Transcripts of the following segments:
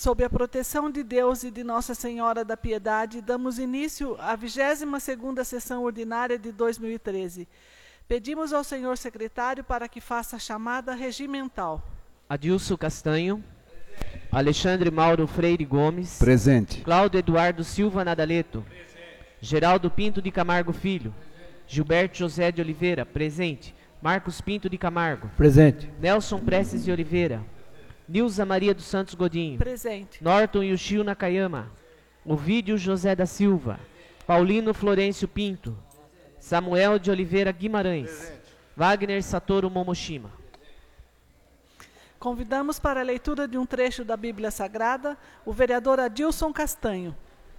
Sob a proteção de Deus e de Nossa Senhora da Piedade, damos início à 22ª sessão ordinária de 2013. Pedimos ao senhor secretário para que faça a chamada regimental. Adilson Castanho. Alexandre Mauro Freire Gomes. Presente. Cláudio Eduardo Silva Nadaleto. Presente. Geraldo Pinto de Camargo Filho. Gilberto José de Oliveira. Presente. Marcos Pinto de Camargo. Presente. Nelson Prestes de Oliveira. Nilza Maria dos Santos Godinho. Presente. Norton Yushio Nakayama. Ovídio José da Silva. Paulino Florencio Pinto. Samuel de Oliveira Guimarães. Presente. Wagner Satoru Momoshima. Convidamos para a leitura de um trecho da Bíblia Sagrada o vereador Adilson Castanho.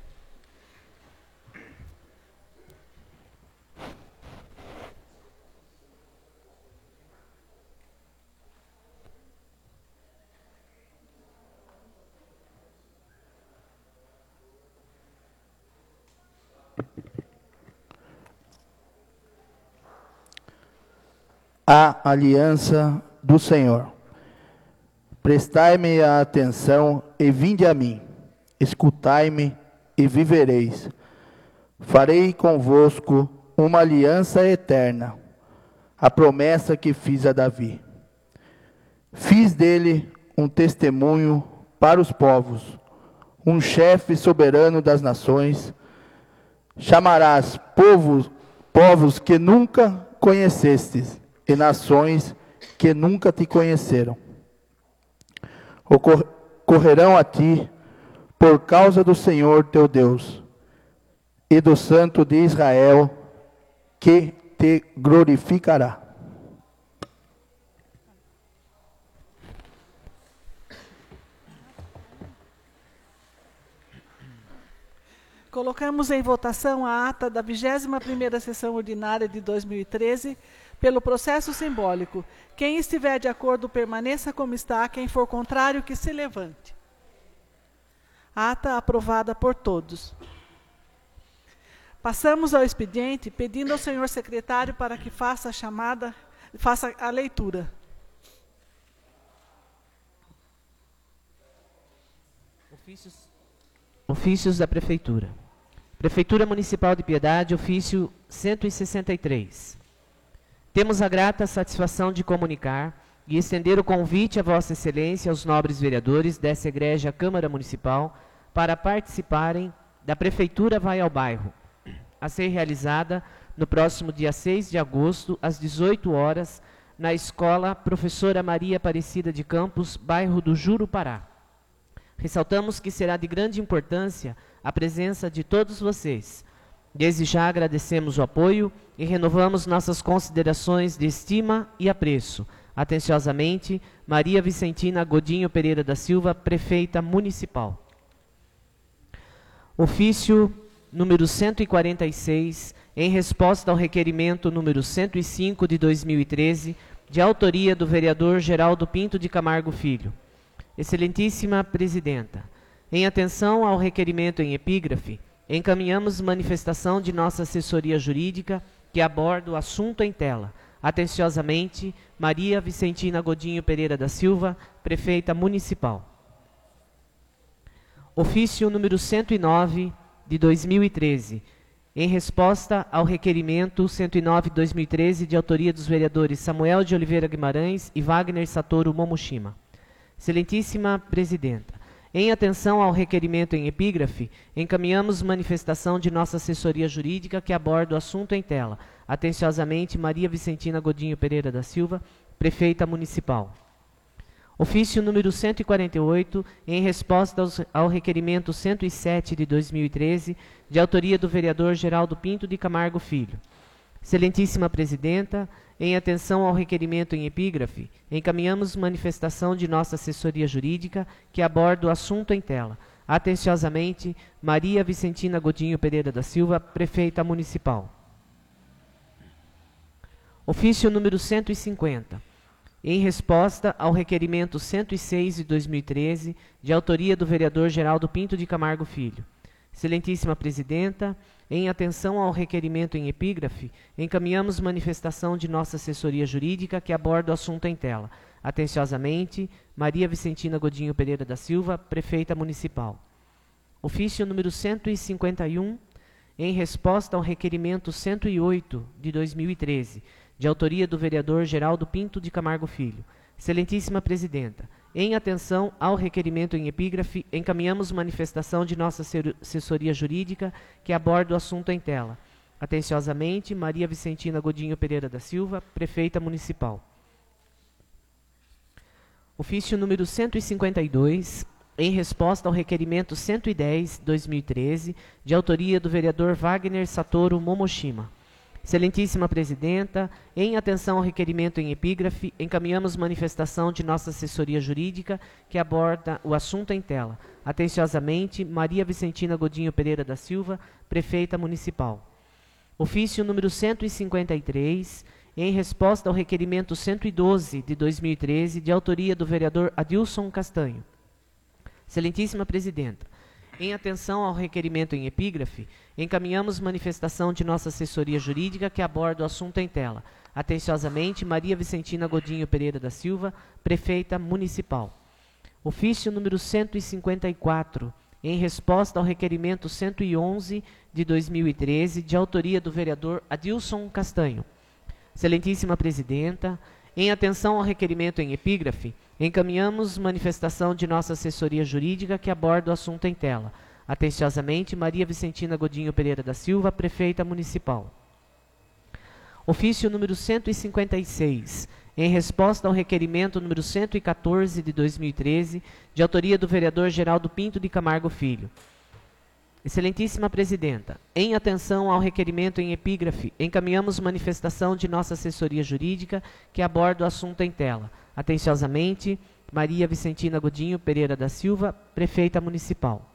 A aliança do Senhor. Prestai-me a atenção e vinde a mim. Escutai-me e vivereis. Farei convosco uma aliança eterna, a promessa que fiz a Davi. Fiz dele um testemunho para os povos, um chefe soberano das nações. Chamarás povos que nunca conhecestes, e nações que nunca te conheceram. Correrão a ti por causa do Senhor teu Deus e do Santo de Israel, que te glorificará. Colocamos em votação a ata da 21ª sessão ordinária de 2013, pelo processo simbólico. Quem estiver de acordo, permaneça como está. Quem for contrário, que se levante. Ata aprovada por todos. Passamos ao expediente, pedindo ao senhor secretário para que faça a leitura. Ofícios da Prefeitura. Prefeitura Municipal de Piedade, ofício 163. Temos a grata satisfação de comunicar e estender o convite a Vossa Excelência e aos nobres vereadores dessa egrégia Câmara Municipal para participarem da Prefeitura Vai ao Bairro, a ser realizada no próximo dia 6 de agosto, às 18 horas, na Escola Professora Maria Aparecida de Campos, bairro do Jurupará. Ressaltamos que será de grande importância a presença de todos vocês. Desde já agradecemos o apoio e renovamos nossas considerações de estima e apreço. Atenciosamente, Maria Vicentina Godinho Pereira da Silva, Prefeita Municipal. Ofício número 146, em resposta ao requerimento número 105 de 2013, de autoria do vereador Geraldo Pinto de Camargo Filho. Excelentíssima Presidenta, em atenção ao requerimento em epígrafe, encaminhamos manifestação de nossa assessoria jurídica que aborda o assunto em tela. Atenciosamente, Maria Vicentina Godinho Pereira da Silva, Prefeita Municipal. Ofício número 109 de 2013, em resposta ao requerimento 109 de 2013 de autoria dos vereadores Samuel de Oliveira Guimarães e Wagner Satoru Momoshima. Excelentíssima Presidenta, em atenção ao requerimento em epígrafe, encaminhamos manifestação de nossa assessoria jurídica que aborda o assunto em tela. Atenciosamente, Maria Vicentina Godinho Pereira da Silva, Prefeita Municipal. Ofício número 148, em resposta ao requerimento 107 de 2013, de autoria do vereador Geraldo Pinto de Camargo Filho. Excelentíssima Presidenta, em atenção ao requerimento em epígrafe, encaminhamos manifestação de nossa assessoria jurídica que aborda o assunto em tela. Atenciosamente, Maria Vicentina Godinho Pereira da Silva, Prefeita Municipal. Ofício número 150, em resposta ao requerimento 106 de 2013, de autoria do vereador Geraldo Pinto de Camargo Filho. Excelentíssima Presidenta, em atenção ao requerimento em epígrafe, encaminhamos manifestação de nossa assessoria jurídica que aborda o assunto em tela. Atenciosamente, Maria Vicentina Godinho Pereira da Silva, Prefeita Municipal. Ofício número 151, em resposta ao requerimento 108 de 2013, de autoria do vereador Geraldo Pinto de Camargo Filho. Excelentíssima Presidenta, em atenção ao requerimento em epígrafe, encaminhamos manifestação de nossa assessoria jurídica que aborda o assunto em tela. Atenciosamente, Maria Vicentina Godinho Pereira da Silva, Prefeita Municipal. Ofício número 152, em resposta ao requerimento 110/2013, de autoria do vereador Wagner Satoru Momoshima. Excelentíssima Presidenta, em atenção ao requerimento em epígrafe, encaminhamos manifestação de nossa assessoria jurídica que aborda o assunto em tela. Atenciosamente, Maria Vicentina Godinho Pereira da Silva, Prefeita Municipal. Ofício número 153, em resposta ao requerimento 112 de 2013, de autoria do vereador Adilson Castanho. Excelentíssima Presidenta, em atenção ao requerimento em epígrafe, encaminhamos manifestação de nossa assessoria jurídica que aborda o assunto em tela. Atenciosamente, Maria Vicentina Godinho Pereira da Silva, Prefeita Municipal. Ofício número 154, em resposta ao requerimento 111 de 2013, de autoria do vereador Adilson Castanho. Excelentíssima Presidenta, em atenção ao requerimento em epígrafe, encaminhamos manifestação de nossa assessoria jurídica que aborda o assunto em tela. Atenciosamente, Maria Vicentina Godinho Pereira da Silva, Prefeita Municipal. Ofício número 156, em resposta ao requerimento número 114 de 2013, de autoria do vereador Geraldo Pinto de Camargo Filho. Excelentíssima Presidenta, em atenção ao requerimento em epígrafe, encaminhamos manifestação de nossa assessoria jurídica que aborda o assunto em tela. Atenciosamente, Maria Vicentina Godinho Pereira da Silva, Prefeita Municipal.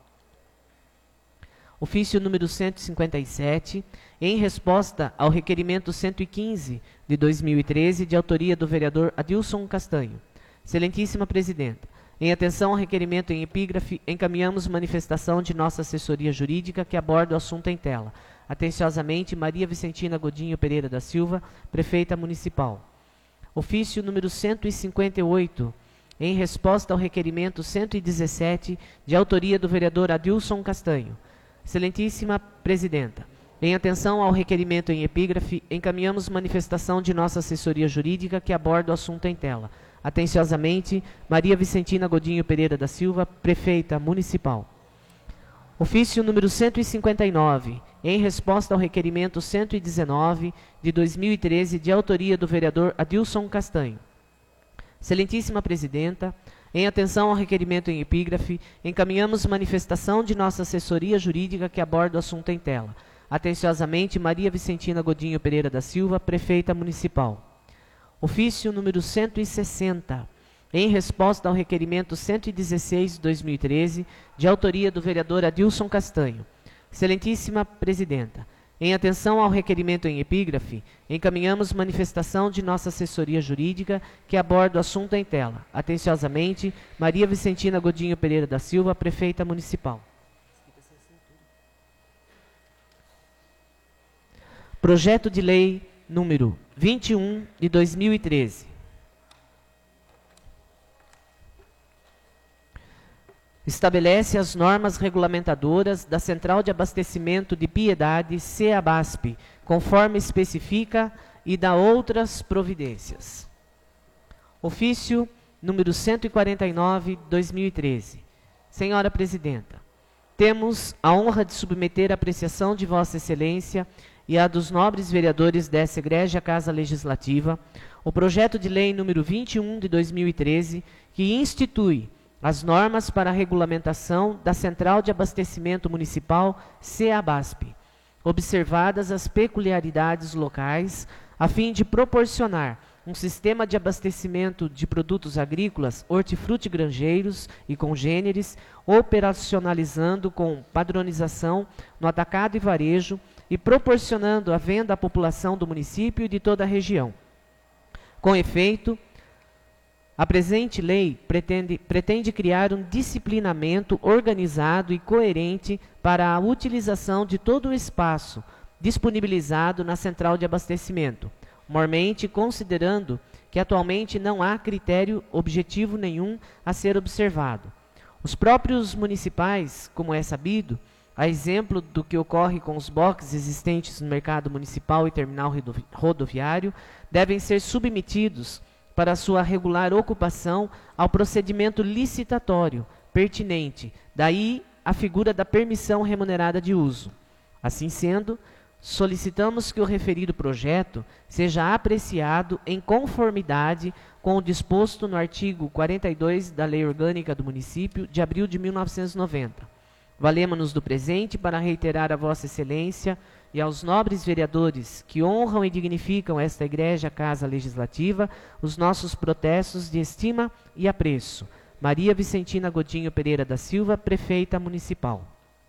Ofício número 157, em resposta ao requerimento 115 de 2013, de autoria do vereador Adilson Castanho. Excelentíssima Presidenta, em atenção ao requerimento em epígrafe, encaminhamos manifestação de nossa assessoria jurídica que aborda o assunto em tela. Atenciosamente, Maria Vicentina Godinho Pereira da Silva, Prefeita Municipal. Ofício número 158, em resposta ao requerimento 117, de autoria do vereador Adilson Castanho. Excelentíssima Presidenta, em atenção ao requerimento em epígrafe, encaminhamos manifestação de nossa assessoria jurídica que aborda o assunto em tela. Atenciosamente, Maria Vicentina Godinho Pereira da Silva, Prefeita Municipal. Ofício número 159, em resposta ao requerimento 119 de 2013, de autoria do vereador Adilson Castanho. Excelentíssima Presidenta, em atenção ao requerimento em epígrafe, encaminhamos manifestação de nossa assessoria jurídica que aborda o assunto em tela. Atenciosamente, Maria Vicentina Godinho Pereira da Silva, Prefeita Municipal. Ofício número 160, em resposta ao requerimento 116 de 2013, de autoria do vereador Adilson Castanho. Excelentíssima Presidenta, em atenção ao requerimento em epígrafe, encaminhamos manifestação de nossa assessoria jurídica que aborda o assunto em tela. Atenciosamente, Maria Vicentina Godinho Pereira da Silva, Prefeita Municipal. Projeto de Lei número 21 de 2013. Estabelece as normas regulamentadoras da Central de Abastecimento de Piedade, CEABASP, conforme especifica e dá outras providências. Ofício número 149, 2013. Senhora Presidenta, temos a honra de submeter à apreciação de Vossa Excelência e a dos nobres vereadores dessa egrégia Casa Legislativa, o projeto de lei número 21 de 2013, que institui as normas para a regulamentação da Central de Abastecimento Municipal, CEABASP, observadas as peculiaridades locais, a fim de proporcionar um sistema de abastecimento de produtos agrícolas, hortifruti-grangeiros e congêneres, operacionalizando com padronização no atacado e varejo, e proporcionando a venda à população do município e de toda a região. Com efeito, a presente lei pretende criar um disciplinamento organizado e coerente para a utilização de todo o espaço disponibilizado na central de abastecimento, mormente considerando que atualmente não há critério objetivo nenhum a ser observado. Os próprios municipais, como é sabido, a exemplo do que ocorre com os boxes existentes no mercado municipal e terminal rodoviário, devem ser submetidos para sua regular ocupação ao procedimento licitatório pertinente, daí a figura da permissão remunerada de uso. Assim sendo, solicitamos que o referido projeto seja apreciado em conformidade com o disposto no artigo 42 da Lei Orgânica do Município de abril de 1990. Valemo-nos do presente para reiterar a Vossa Excelência e aos nobres vereadores que honram e dignificam esta Igreja Casa Legislativa os nossos protestos de estima e apreço. Maria Vicentina Godinho Pereira da Silva, Prefeita Municipal.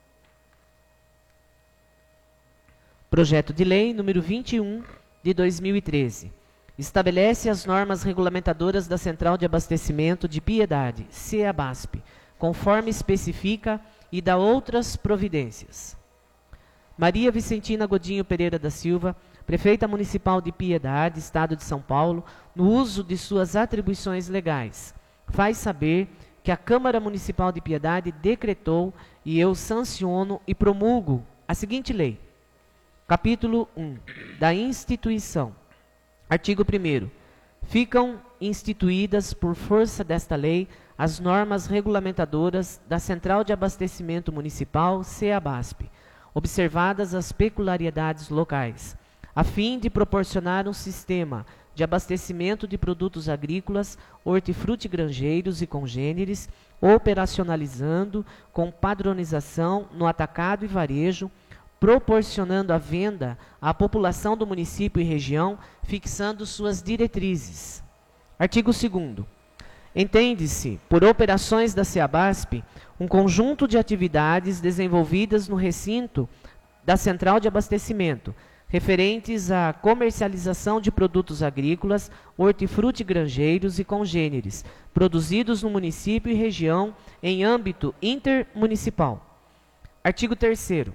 Projeto de Lei número 21 de 2013. Estabelece as normas regulamentadoras da Central de Abastecimento de Piedade, CEABASP, conforme especifica e dá outras providências. Maria Vicentina Godinho Pereira da Silva, Prefeita Municipal de Piedade, Estado de São Paulo, no uso de suas atribuições legais, faz saber que a Câmara Municipal de Piedade decretou e eu sanciono e promulgo a seguinte lei. Capítulo 1 da instituição. Artigo 1º. Ficam instituídas por força desta lei as normas regulamentadoras da Central de Abastecimento Municipal, CEABASP, observadas as peculiaridades locais, a fim de proporcionar um sistema de abastecimento de produtos agrícolas, hortifrutigranjeiros e congêneres, operacionalizando com padronização no atacado e varejo, proporcionando a venda à população do município e região, fixando suas diretrizes. Artigo 2º. Entende-se, por operações da CEABASP, um conjunto de atividades desenvolvidas no recinto da Central de Abastecimento, referentes à comercialização de produtos agrícolas, hortifrutigranjeiros e congêneres, produzidos no município e região em âmbito intermunicipal. Artigo 3º.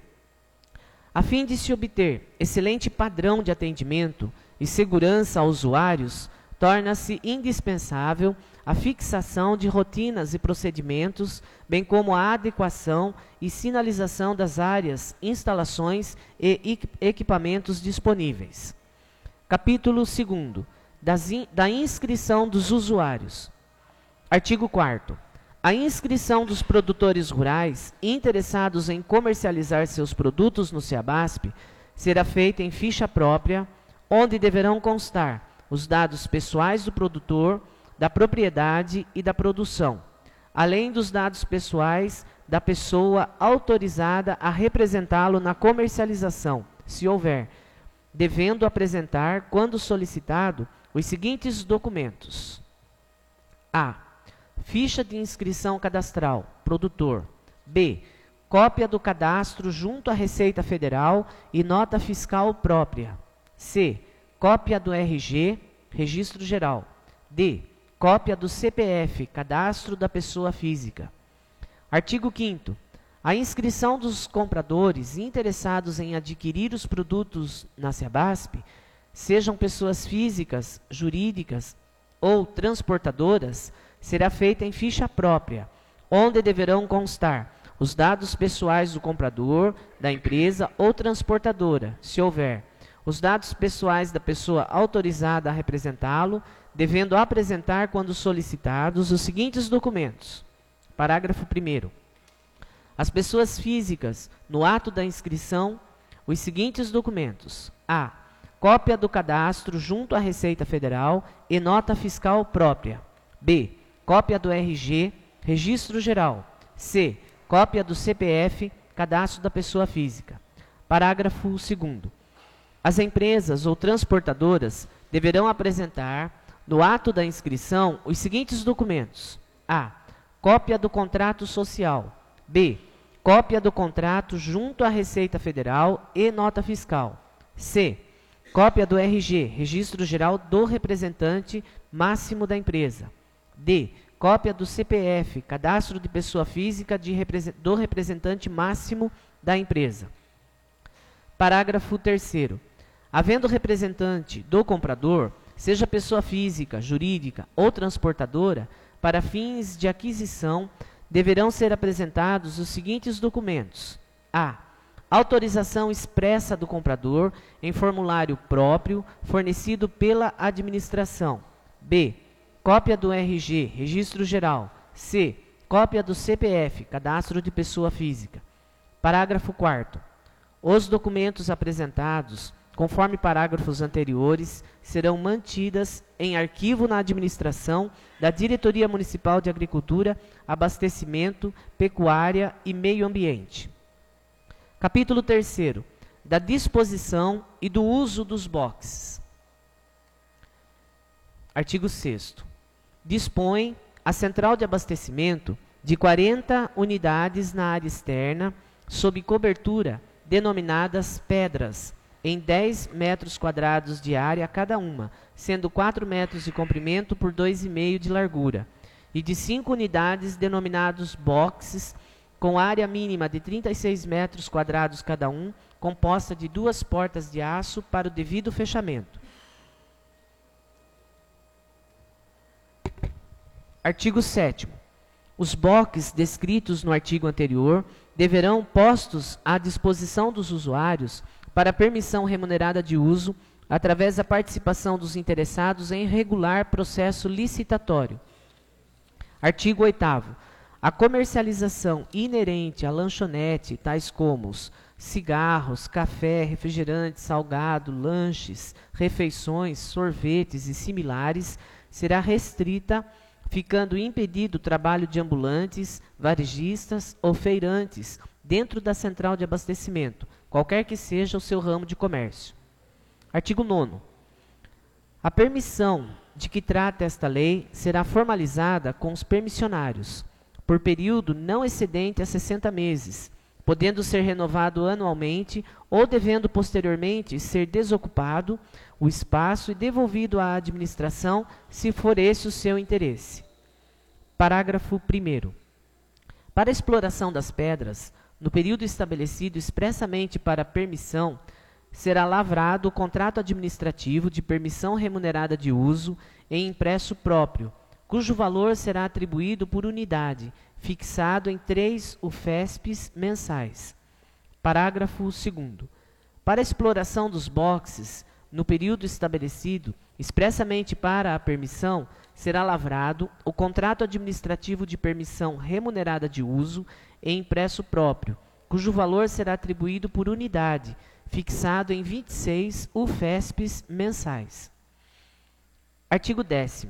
A fim de se obter excelente padrão de atendimento e segurança aos usuários, torna-se indispensável a fixação de rotinas e procedimentos, bem como a adequação e sinalização das áreas, instalações e equipamentos disponíveis. Capítulo 2º. Da inscrição dos usuários. Artigo 4º. A inscrição dos produtores rurais interessados em comercializar seus produtos no CEABASP será feita em ficha própria, onde deverão constar os dados pessoais do produtor, da propriedade e da produção, além dos dados pessoais da pessoa autorizada a representá-lo na comercialização, se houver, devendo apresentar, quando solicitado, os seguintes documentos. A. Ficha de inscrição cadastral, produtor. B. Cópia do cadastro junto à Receita Federal e nota fiscal própria. C. Cópia do RG, Registro Geral. D. Cópia do CPF, Cadastro da Pessoa Física. Artigo 5º. A inscrição dos compradores interessados em adquirir os produtos na CEABASP, sejam pessoas físicas, jurídicas ou transportadoras, será feita em ficha própria, onde deverão constar os dados pessoais do comprador, da empresa ou transportadora, se houver, os dados pessoais da pessoa autorizada a representá-lo, devendo apresentar, quando solicitados, os seguintes documentos. Parágrafo 1º. As pessoas físicas, no ato da inscrição, os seguintes documentos. A. Cópia do cadastro junto à Receita Federal e nota fiscal própria. B. Cópia do RG, Registro Geral. C. Cópia do CPF, Cadastro da Pessoa Física. Parágrafo 2º. As empresas ou transportadoras deverão apresentar, no ato da inscrição, os seguintes documentos. A. Cópia do contrato social. B. Cópia do contrato junto à Receita Federal e nota fiscal. C. Cópia do RG, Registro Geral do representante máximo da empresa. D. Cópia do CPF, Cadastro de Pessoa Física do representante máximo da empresa. Parágrafo 3º. Havendo representante do comprador, seja pessoa física, jurídica ou transportadora, para fins de aquisição, deverão ser apresentados os seguintes documentos: a. Autorização expressa do comprador em formulário próprio fornecido pela administração. B. Cópia do RG, Registro Geral. C. Cópia do CPF, Cadastro de Pessoa Física. Parágrafo 4º. Os documentos apresentados, conforme parágrafos anteriores, serão mantidas em arquivo na administração da Diretoria Municipal de Agricultura, Abastecimento, Pecuária e Meio Ambiente. Capítulo 3º. Da disposição e do uso dos boxes. Artigo 6º. Dispõe a Central de Abastecimento de 40 unidades na área externa, sob cobertura, denominadas pedras, em 10 metros quadrados de área cada uma, sendo 4 metros de comprimento por 2,5 de largura, e de 5 unidades denominados boxes, com área mínima de 36 metros quadrados cada um, composta de 2 portas de aço para o devido fechamento. Artigo 7º. Os boxes descritos no artigo anterior deverão postos à disposição dos usuários para permissão remunerada de uso, através da participação dos interessados em regular processo licitatório. Artigo 8º. A comercialização inerente à lanchonete, tais como cigarros, café, refrigerante, salgado, lanches, refeições, sorvetes e similares, será restrita, ficando impedido o trabalho de ambulantes, varejistas ou feirantes dentro da central de abastecimento, qualquer que seja o seu ramo de comércio. Artigo 9º. A permissão de que trata esta lei será formalizada com os permissionários, por período não excedente a 60 meses, podendo ser renovado anualmente ou devendo posteriormente ser desocupado o espaço e devolvido à administração, se for esse o seu interesse. Parágrafo 1º. Para a exploração das pedras, no período estabelecido expressamente para permissão, será lavrado o contrato administrativo de permissão remunerada de uso em impresso próprio, cujo valor será atribuído por unidade, fixado em 3 UFESPs mensais. Parágrafo 2º. Para a exploração dos boxes, no período estabelecido, expressamente para a permissão, será lavrado o contrato administrativo de permissão remunerada de uso em impresso próprio, cujo valor será atribuído por unidade, fixado em 26 UFESPs mensais. Artigo 10º.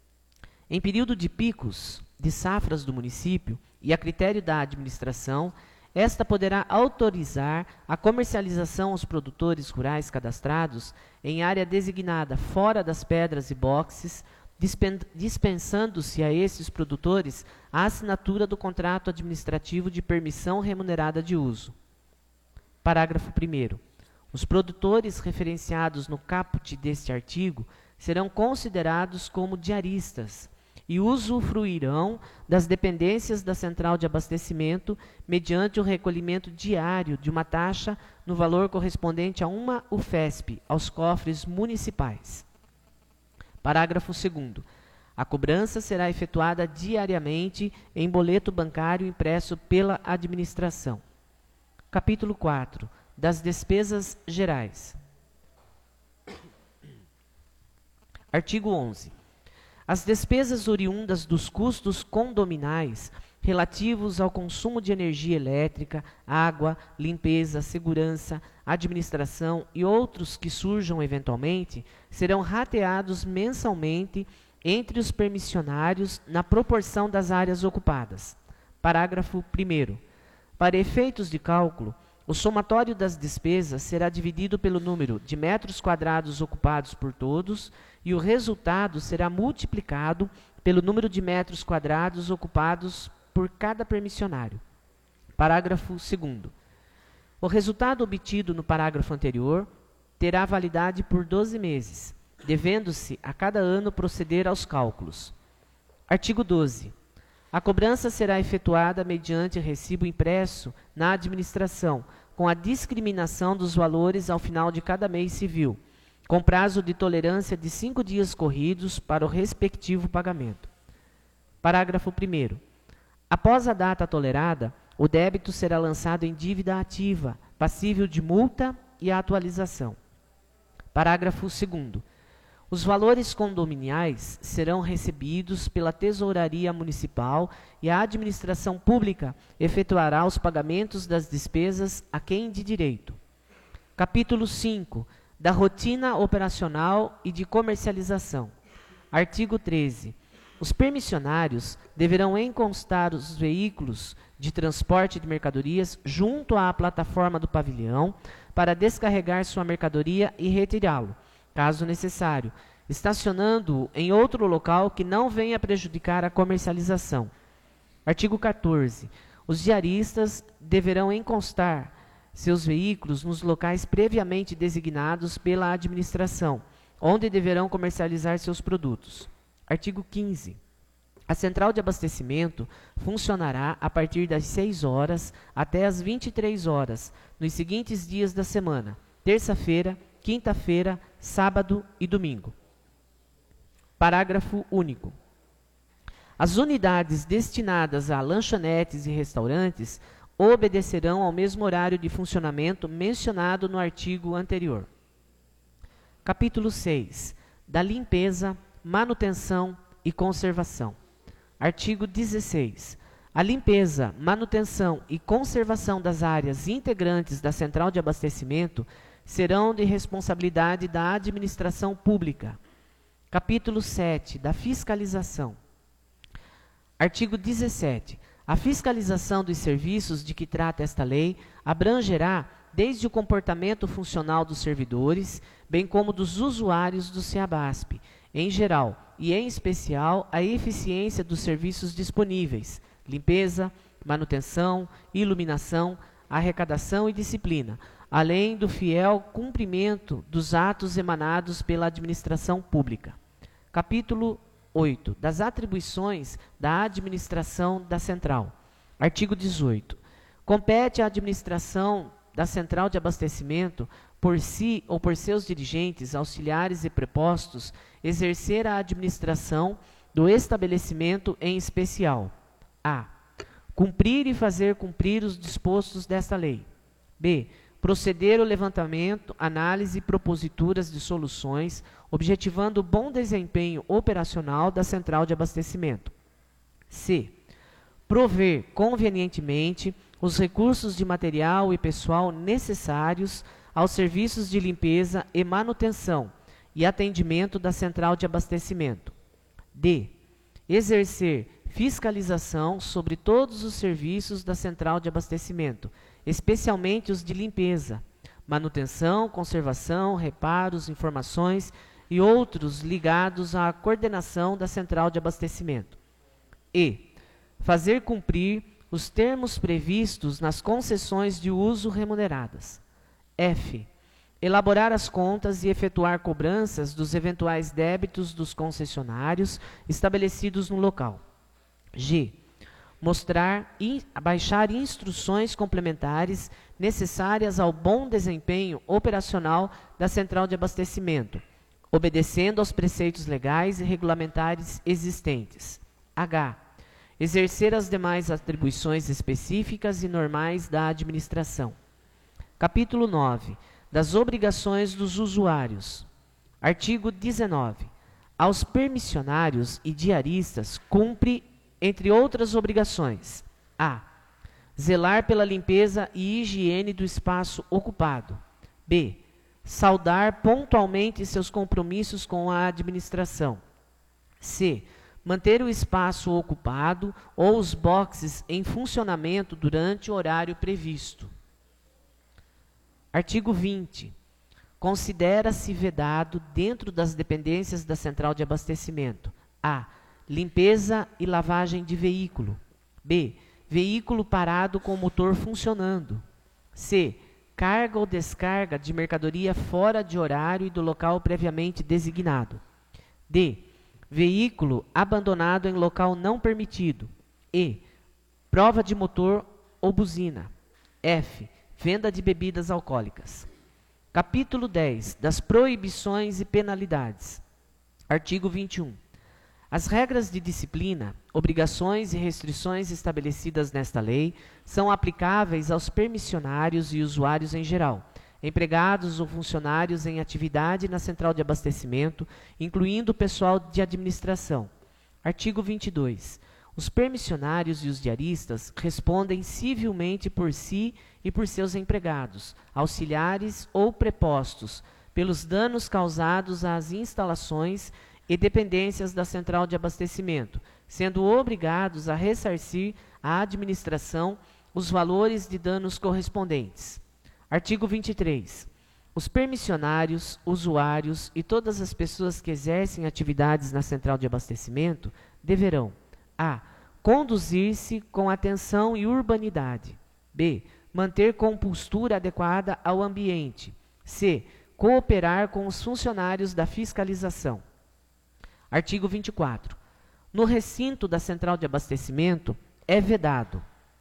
Em período de picos de safras do município e a critério da administração, esta poderá autorizar a comercialização aos produtores rurais cadastrados em área designada fora das pedras e boxes, dispensando-se a esses produtores a assinatura do contrato administrativo de permissão remunerada de uso. Parágrafo 1º. Os produtores referenciados no caput deste artigo serão considerados como diaristas e usufruirão das dependências da central de abastecimento mediante o recolhimento diário de uma taxa no valor correspondente a uma UFESP aos cofres municipais. Parágrafo 2º. A cobrança será efetuada diariamente em boleto bancário impresso pela administração. Capítulo 4. Das despesas gerais. Artigo 11. As despesas oriundas dos custos condominais relativos ao consumo de energia elétrica, água, limpeza, segurança, administração e outros que surjam eventualmente, serão rateados mensalmente entre os permissionários na proporção das áreas ocupadas. Parágrafo 1º. Para efeitos de cálculo, o somatório das despesas será dividido pelo número de metros quadrados ocupados por todos e o resultado será multiplicado pelo número de metros quadrados ocupados por cada permissionário. Parágrafo 2º. O resultado obtido no parágrafo anterior terá validade por 12 meses, devendo-se a cada ano proceder aos cálculos. Artigo 12. A cobrança será efetuada mediante recibo impresso na administração, com a discriminação dos valores ao final de cada mês civil, com prazo de tolerância de 5 dias corridos para o respectivo pagamento. Parágrafo 1º. Após a data tolerada, o débito será lançado em dívida ativa, passível de multa e atualização. Parágrafo 2º. Os valores condominiais serão recebidos pela Tesouraria Municipal e a administração pública efetuará os pagamentos das despesas a quem de direito. Capítulo 5. Da rotina operacional e de comercialização. Artigo 13. Os permissionários deverão encostar os veículos de transporte de mercadorias junto à plataforma do pavilhão para descarregar sua mercadoria e retirá-lo, caso necessário, estacionando-o em outro local que não venha prejudicar a comercialização. Artigo 14. Os diaristas deverão encostar seus veículos nos locais previamente designados pela administração, onde deverão comercializar seus produtos. Artigo 15. A central de abastecimento funcionará a partir das 6 horas até as 23 horas, nos seguintes dias da semana: terça-feira, quinta-feira, sábado e domingo. Parágrafo único. As unidades destinadas a lanchonetes e restaurantes obedecerão ao mesmo horário de funcionamento mencionado no artigo anterior. Capítulo 6. Da limpeza, manutenção e conservação. Artigo 16. A limpeza, manutenção e conservação das áreas integrantes da central de abastecimento serão de responsabilidade da administração pública. Capítulo 7. Da fiscalização. Artigo 17. A fiscalização dos serviços de que trata esta lei abrangerá desde o comportamento funcional dos servidores, bem como dos usuários do CEABASP, em geral, e em especial a eficiência dos serviços disponíveis, limpeza, manutenção, iluminação, arrecadação e disciplina, além do fiel cumprimento dos atos emanados pela administração pública. Capítulo 8. Das atribuições da administração da central. Artigo 18. Compete à administração da central de abastecimento, por si ou por seus dirigentes, auxiliares e prepostos, exercer a administração do estabelecimento em especial. A. Cumprir e fazer cumprir os dispostos desta lei. B. Proceder ao levantamento, análise e proposituras de soluções, objetivando o bom desempenho operacional da central de abastecimento. C. Prover convenientemente os recursos de material e pessoal necessários aos serviços de limpeza e manutenção e atendimento da central de abastecimento. D. Exercer fiscalização sobre todos os serviços da central de abastecimento, especialmente os de limpeza, manutenção, conservação, reparos, informações e outros ligados à coordenação da central de abastecimento. E. Fazer cumprir os termos previstos nas concessões de uso remuneradas. F. Elaborar as contas e efetuar cobranças dos eventuais débitos dos concessionários estabelecidos no local. G. Mostrar e baixar instruções complementares necessárias ao bom desempenho operacional da central de abastecimento, obedecendo aos preceitos legais e regulamentares existentes. H. Exercer as demais atribuições específicas e normais da administração. Capítulo 9. Das obrigações dos usuários. Artigo 19. Aos permissionários e diaristas cumpre, entre outras obrigações: a. Zelar pela limpeza e higiene do espaço ocupado. B. Saldar pontualmente seus compromissos com a administração. C. Manter o espaço ocupado ou os boxes em funcionamento durante o horário previsto. Artigo 20. Considera-se vedado, dentro das dependências da central de abastecimento: a. Limpeza e lavagem de veículo. B. Veículo parado com motor funcionando. C. Carga ou descarga de mercadoria fora de horário e do local previamente designado. D. Veículo abandonado em local não permitido. E. Prova de motor ou buzina. F. Venda de bebidas alcoólicas. Capítulo 10. Das proibições e penalidades. Artigo 21. As regras de disciplina, obrigações e restrições estabelecidas nesta lei são aplicáveis aos permissionários e usuários em geral, empregados ou funcionários em atividade na central de abastecimento, incluindo o pessoal de administração. Artigo 22. Os permissionários e os diaristas respondem civilmente por si e por seus empregados, auxiliares ou prepostos, pelos danos causados às instalações e dependências da central de abastecimento, sendo obrigados a ressarcir à administração os valores de danos correspondentes. Artigo 23. Os permissionários, usuários e todas as pessoas que exercem atividades na central de abastecimento deverão: a. Conduzir-se com atenção e urbanidade. b. Manter compostura adequada ao ambiente. c. Cooperar com os funcionários da fiscalização. Artigo 24. No recinto da central de abastecimento é vedado: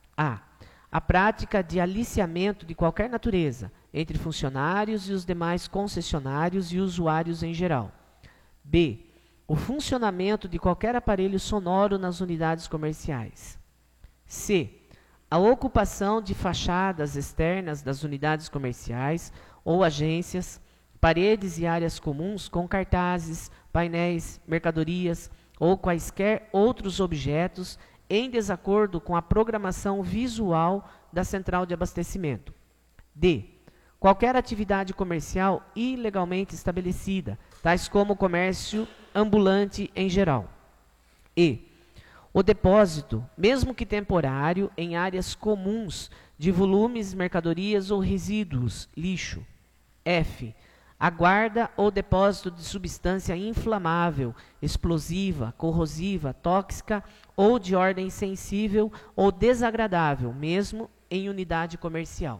a prática de aliciamento de qualquer natureza entre funcionários e os demais concessionários e usuários em geral. b. O funcionamento de qualquer aparelho sonoro nas unidades comerciais. c. A ocupação de fachadas externas das unidades comerciais ou agências, paredes e áreas comuns com cartazes, painéis, mercadorias ou quaisquer outros objetos em desacordo com a programação visual da central de abastecimento. d. Qualquer atividade comercial ilegalmente estabelecida, tais como comércio ambulante em geral. e. O depósito, mesmo que temporário, em áreas comuns de volumes, mercadorias ou resíduos, lixo. f. A guarda ou depósito de substância inflamável, explosiva, corrosiva, tóxica ou de ordem sensível ou desagradável, mesmo em unidade comercial.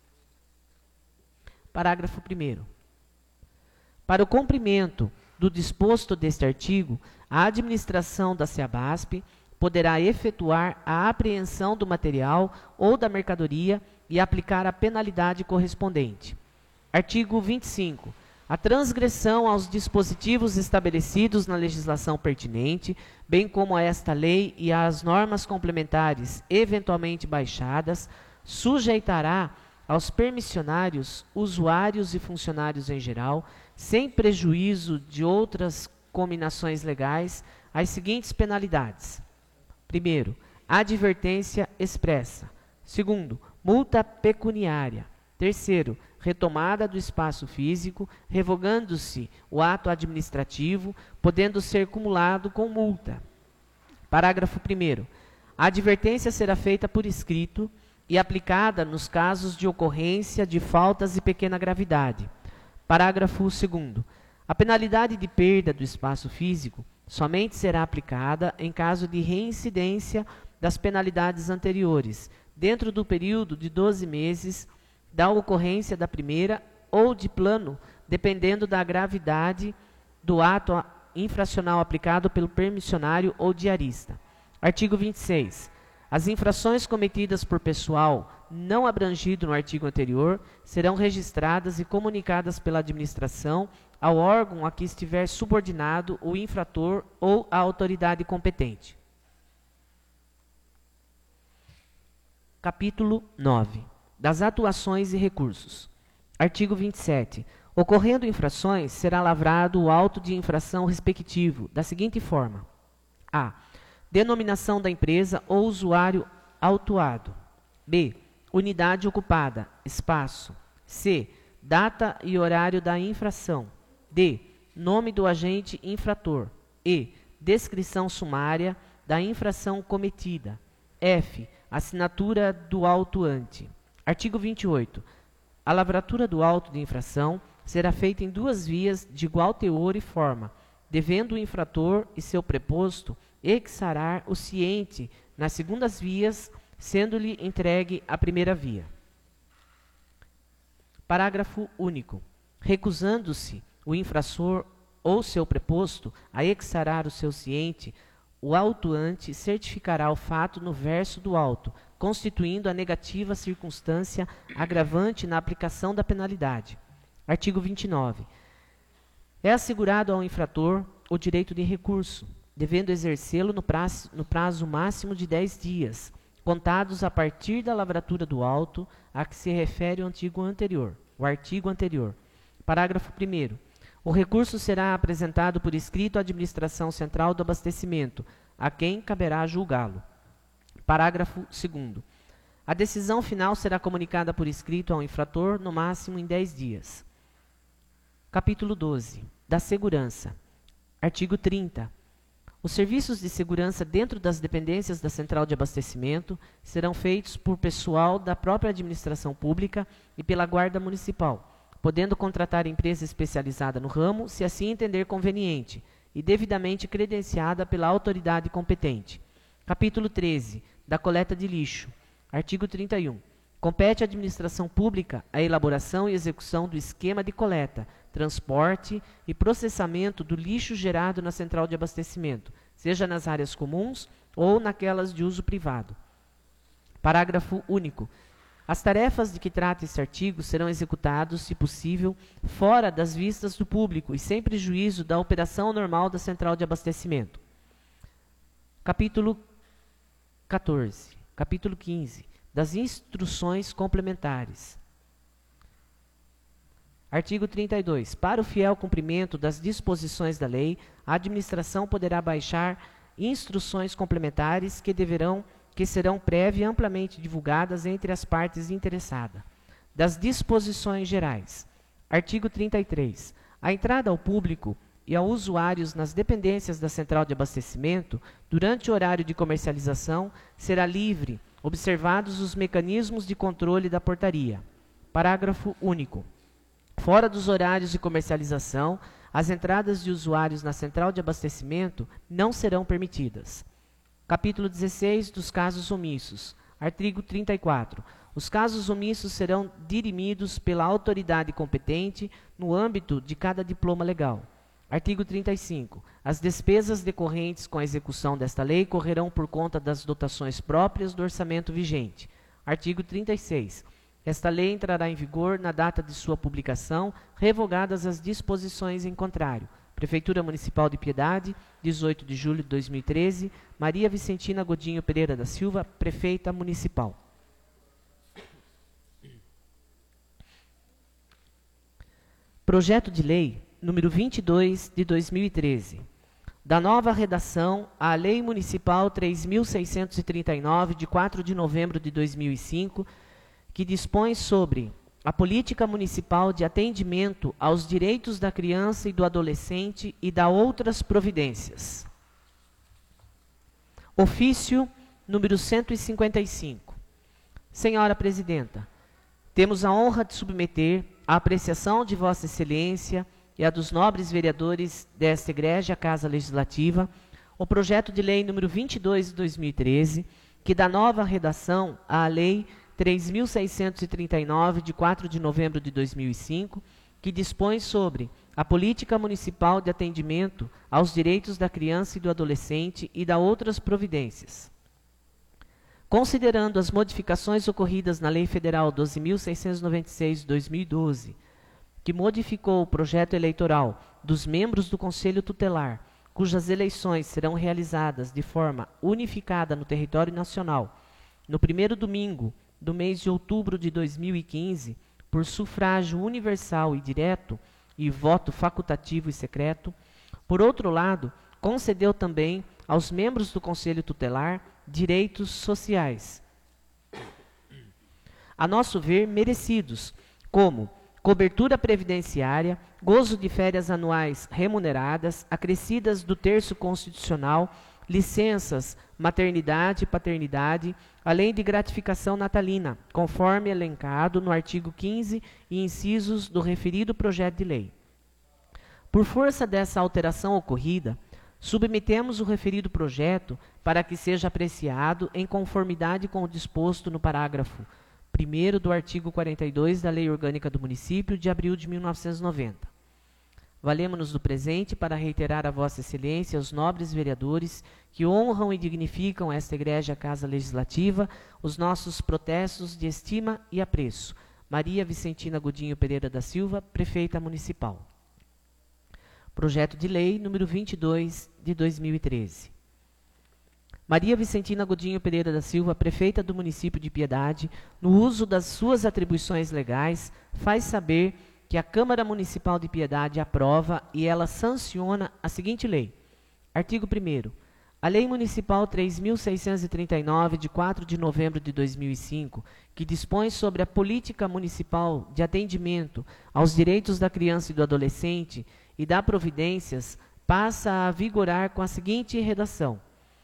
Parágrafo 1º. Para o cumprimento do disposto deste artigo, a administração da CEABASP poderá efetuar a apreensão do material ou da mercadoria e aplicar a penalidade correspondente. Artigo 25. A transgressão aos dispositivos estabelecidos na legislação pertinente, bem como a esta lei e às normas complementares eventualmente baixadas, sujeitará aos permissionários, usuários e funcionários em geral, sem prejuízo de outras cominações legais, as seguintes penalidades. Primeiro, advertência expressa. Segundo, multa pecuniária. Terceiro, retomada do espaço físico, revogando-se o ato administrativo, podendo ser cumulado com multa. Parágrafo 1º. A advertência será feita por escrito e aplicada nos casos de ocorrência de faltas de pequena gravidade. Parágrafo 2º. A penalidade de perda do espaço físico somente será aplicada em caso de reincidência das penalidades anteriores, dentro do período de 12 meses da ocorrência da primeira ou de plano, dependendo da gravidade do ato infracional aplicado pelo permissionário ou diarista. Artigo 26. As infrações cometidas por pessoal não abrangido no artigo anterior serão registradas e comunicadas pela administração ao órgão a que estiver subordinado o infrator ou a autoridade competente. Capítulo 9. Das atuações e recursos. Artigo 27. Ocorrendo infrações, será lavrado o auto de infração respectivo, da seguinte forma: a. Denominação da empresa ou usuário autuado. b. Unidade ocupada, espaço. c. Data e horário da infração. d. Nome do agente infrator. e. Descrição sumária da infração cometida. f. Assinatura do autuante. Artigo 28. A lavratura do auto de infração será feita em duas vias de igual teor e forma, devendo o infrator e seu preposto exarar o ciente nas segundas vias, sendo-lhe entregue a primeira via. Parágrafo único. Recusando-se o infrator ou seu preposto a exarar o seu ciente, o autuante certificará o fato no verso do auto, constituindo a negativa circunstância agravante na aplicação da penalidade. Artigo 29. É assegurado ao infrator o direito de recurso, devendo exercê-lo no prazo máximo de 10 dias, contados a partir da lavratura do auto a que se refere o artigo anterior. Parágrafo 1º. O recurso será apresentado por escrito à Administração Central do Abastecimento, a quem caberá julgá-lo. Parágrafo 2º. A decisão final será comunicada por escrito ao infrator, no máximo em 10 dias. Capítulo 12. Da segurança. Artigo 30. Os serviços de segurança dentro das dependências da Central de Abastecimento serão feitos por pessoal da própria administração pública e pela Guarda Municipal, podendo contratar empresa especializada no ramo, se assim entender conveniente, e devidamente credenciada pela autoridade competente. Capítulo 13. Da coleta de lixo. Artigo 31. Compete à administração pública a elaboração e execução do esquema de coleta, transporte e processamento do lixo gerado na central de abastecimento, seja nas áreas comuns ou naquelas de uso privado. Parágrafo único. As tarefas de que trata este artigo serão executadas, se possível, fora das vistas do público e sem prejuízo da operação normal da central de abastecimento. Capítulo 14. Capítulo 15. Das instruções complementares. Artigo 32. Para o fiel cumprimento das disposições da lei, a administração poderá baixar instruções complementares que serão prévia e amplamente divulgadas entre as partes interessadas. Das disposições gerais. Artigo 33. A entrada ao público e a usuários nas dependências da central de abastecimento, durante o horário de comercialização, será livre, observados os mecanismos de controle da portaria. Parágrafo único. Fora dos horários de comercialização, as entradas de usuários na central de abastecimento não serão permitidas. Capítulo 16 dos casos omissos. Artigo 34. Os casos omissos serão dirimidos pela autoridade competente no âmbito de cada diploma legal. Artigo 35. As despesas decorrentes com a execução desta lei correrão por conta das dotações próprias do orçamento vigente. Artigo 36. Esta lei entrará em vigor na data de sua publicação, revogadas as disposições em contrário. Prefeitura Municipal de Piedade, 18 de julho de 2013, Maria Vicentina Godinho Pereira da Silva, Prefeita Municipal. Projeto de Lei número 22 de 2013, da nova redação à Lei Municipal 3.639, de 4 de novembro de 2005, que dispõe sobre a política municipal de atendimento aos direitos da criança e do adolescente e da outras providências. Ofício número 155. Senhora Presidenta, temos a honra de submeter à apreciação de Vossa Excelência e a dos nobres vereadores desta Egrégia Casa Legislativa o projeto de lei número 22 de 2013, que dá nova redação à Lei 3.639, de 4 de novembro de 2005, que dispõe sobre a política municipal de atendimento aos direitos da criança e do adolescente e da outras providências. Considerando as modificações ocorridas na Lei Federal 12.696 de 2012, que modificou o projeto eleitoral dos membros do Conselho Tutelar, cujas eleições serão realizadas de forma unificada no território nacional, no primeiro domingo do mês de outubro de 2015, por sufrágio universal e direto e voto facultativo e secreto. Por outro lado, concedeu também aos membros do Conselho Tutelar direitos sociais, a nosso ver, merecidos, como cobertura previdenciária, gozo de férias anuais remuneradas, acrescidas do terço constitucional, licenças, maternidade e paternidade, além de gratificação natalina, conforme elencado no artigo 15 e incisos do referido projeto de lei. Por força dessa alteração ocorrida, submetemos o referido projeto para que seja apreciado em conformidade com o disposto no parágrafo 1º do artigo 42 da Lei Orgânica do Município de abril de 1990. Valemo-nos do presente para reiterar a Vossa Excelência e aos nobres vereadores que honram e dignificam esta Egrégia Casa Legislativa os nossos protestos de estima e apreço, Maria Vicentina Godinho Pereira da Silva, Prefeita Municipal. Projeto de Lei número 22 de 2013. Maria Vicentina Godinho Pereira da Silva, Prefeita do município de Piedade, no uso das suas atribuições legais, faz saber que a Câmara Municipal de Piedade aprova e ela sanciona a seguinte lei. Artigo 1º. A Lei Municipal 3.639, de 4 de novembro de 2005, que dispõe sobre a política municipal de atendimento aos direitos da criança e do adolescente e dá providências, passa a vigorar com a seguinte redação.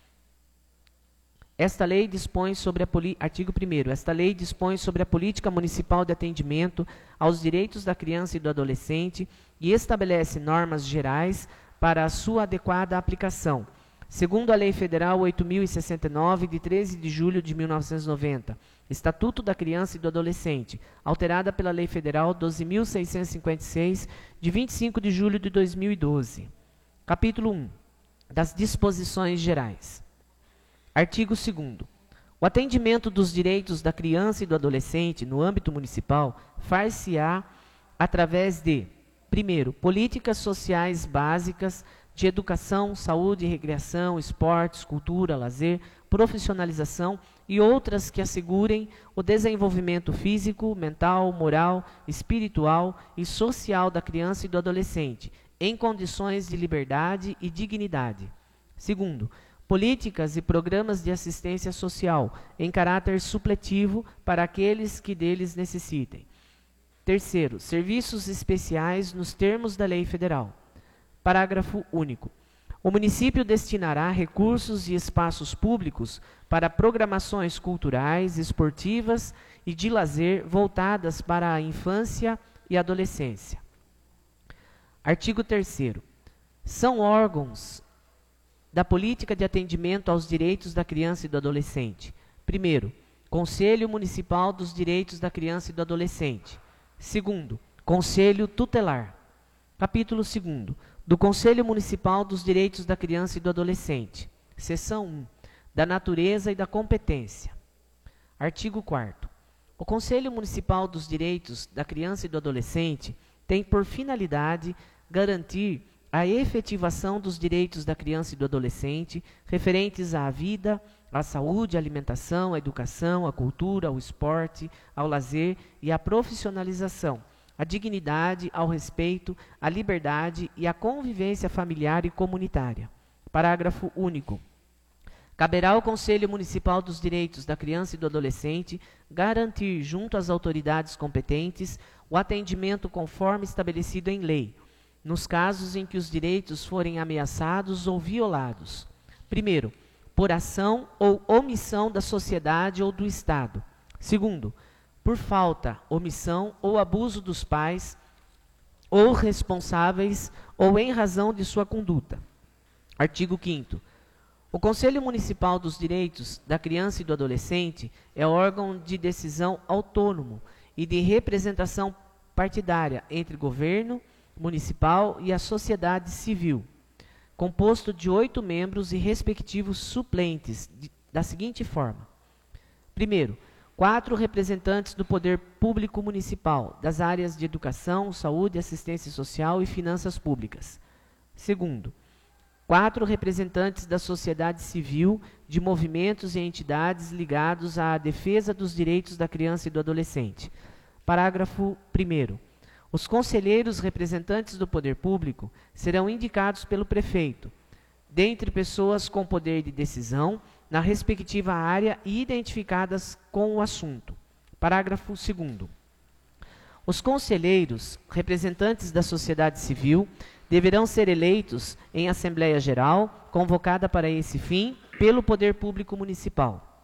Esta lei dispõe sobre artigo 1º. Esta lei dispõe sobre a política municipal de atendimento aos direitos da criança e do adolescente e estabelece normas gerais para a sua adequada aplicação, segundo a Lei Federal 8.069, de 13 de julho de 1990, Estatuto da Criança e do Adolescente, alterada pela Lei Federal 12.656, de 25 de julho de 2012. Capítulo 1. Das disposições gerais. Artigo 2º. O atendimento dos direitos da criança e do adolescente no âmbito municipal far-se-á através de, primeiro, políticas sociais básicas de educação, saúde, recreação, esportes, cultura, lazer, profissionalização e outras que assegurem o desenvolvimento físico, mental, moral, espiritual e social da criança e do adolescente, em condições de liberdade e dignidade. Segundo, políticas e programas de assistência social, em caráter supletivo para aqueles que deles necessitem. Terceiro, serviços especiais nos termos da lei federal. Parágrafo único. O município destinará recursos e espaços públicos para programações culturais, esportivas e de lazer voltadas para a infância e adolescência. Artigo 3º. São órgãos da política de atendimento aos direitos da criança e do adolescente. Primeiro, Conselho Municipal dos Direitos da Criança e do Adolescente. Segundo, Conselho Tutelar. Capítulo 2º. Do Conselho Municipal dos Direitos da Criança e do Adolescente. Seção 1. Da natureza e da competência. Artigo 4º. O Conselho Municipal dos Direitos da Criança e do Adolescente tem por finalidade garantir a efetivação dos direitos da criança e do adolescente referentes à vida, à saúde, à alimentação, à educação, à cultura, ao esporte, ao lazer e à profissionalização, à dignidade, ao respeito, à liberdade e à convivência familiar e comunitária. Parágrafo único. Caberá ao Conselho Municipal dos Direitos da Criança e do Adolescente garantir, junto às autoridades competentes, o atendimento conforme estabelecido em lei, nos casos em que os direitos forem ameaçados ou violados. Primeiro, por ação ou omissão da sociedade ou do Estado. Segundo, por falta, omissão ou abuso dos pais ou responsáveis ou em razão de sua conduta. Artigo 5º. O Conselho Municipal dos Direitos da Criança e do Adolescente é órgão de decisão autônomo e de representação partidária entre governo municipal e a sociedade civil, composto de 8 membros e respectivos suplentes, da seguinte forma. Primeiro, 4 representantes do poder público municipal, das áreas de educação, saúde, assistência social e finanças públicas. Segundo, 4 representantes da sociedade civil, de movimentos e entidades ligados à defesa dos direitos da criança e do adolescente. Parágrafo 1º. Os conselheiros representantes do poder público serão indicados pelo prefeito, dentre pessoas com poder de decisão, na respectiva área e identificadas com o assunto. Parágrafo 2º. Os conselheiros, representantes da sociedade civil, deverão ser eleitos em Assembleia Geral, convocada para esse fim, pelo poder público municipal.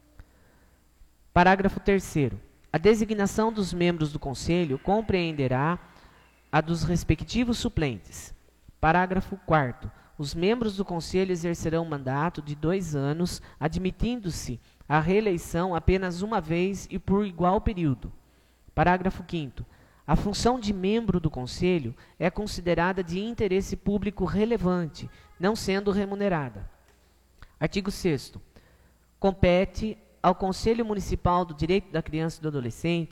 Parágrafo 3º. A designação dos membros do Conselho compreenderá a dos respectivos suplentes. Parágrafo 4º. Os membros do Conselho exercerão mandato de 2 anos, admitindo-se a reeleição apenas uma vez e por igual período. Parágrafo 5º. A função de membro do Conselho é considerada de interesse público relevante, não sendo remunerada. Artigo 6º. Compete ao Conselho Municipal do Direito da Criança e do Adolescente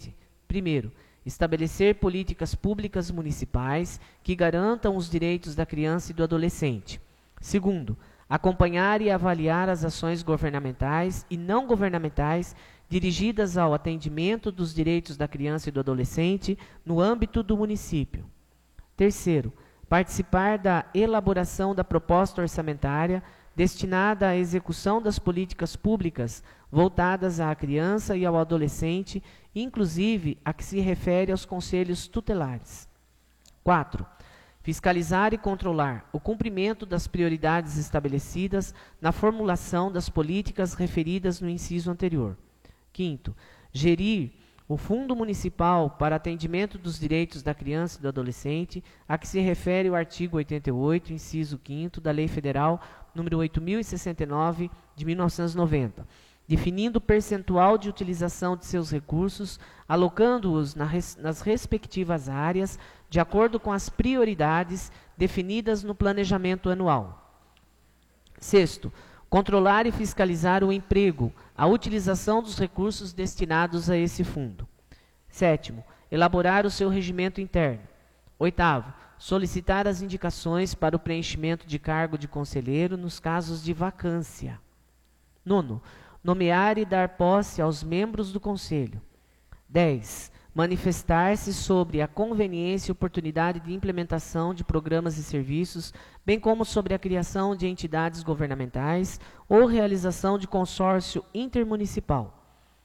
primeiro, estabelecer políticas públicas municipais que garantam os direitos da criança e do adolescente. Segundo, acompanhar e avaliar as ações governamentais e não governamentais dirigidas ao atendimento dos direitos da criança e do adolescente no âmbito do município. Terceiro, participar da elaboração da proposta orçamentária destinada à execução das políticas públicas voltadas à criança e ao adolescente, inclusive a que se refere aos conselhos tutelares. 4. Fiscalizar e controlar o cumprimento das prioridades estabelecidas na formulação das políticas referidas no inciso anterior. 5. Gerir o Fundo Municipal para Atendimento dos Direitos da Criança e do Adolescente, a que se refere o artigo 88, inciso 5º da Lei Federal número 8.069, de 1990, definindo o percentual de utilização de seus recursos, alocando-os nas respectivas áreas, de acordo com as prioridades definidas no planejamento anual. 6º, controlar e fiscalizar o emprego, a utilização dos recursos destinados a esse fundo. 7º, elaborar o seu regimento interno. 8º, solicitar as indicações para o preenchimento de cargo de conselheiro nos casos de vacância. 9º, nomear e dar posse aos membros do conselho. 10. Manifestar-se sobre a conveniência e oportunidade de implementação de programas e serviços, bem como sobre a criação de entidades governamentais ou realização de consórcio intermunicipal.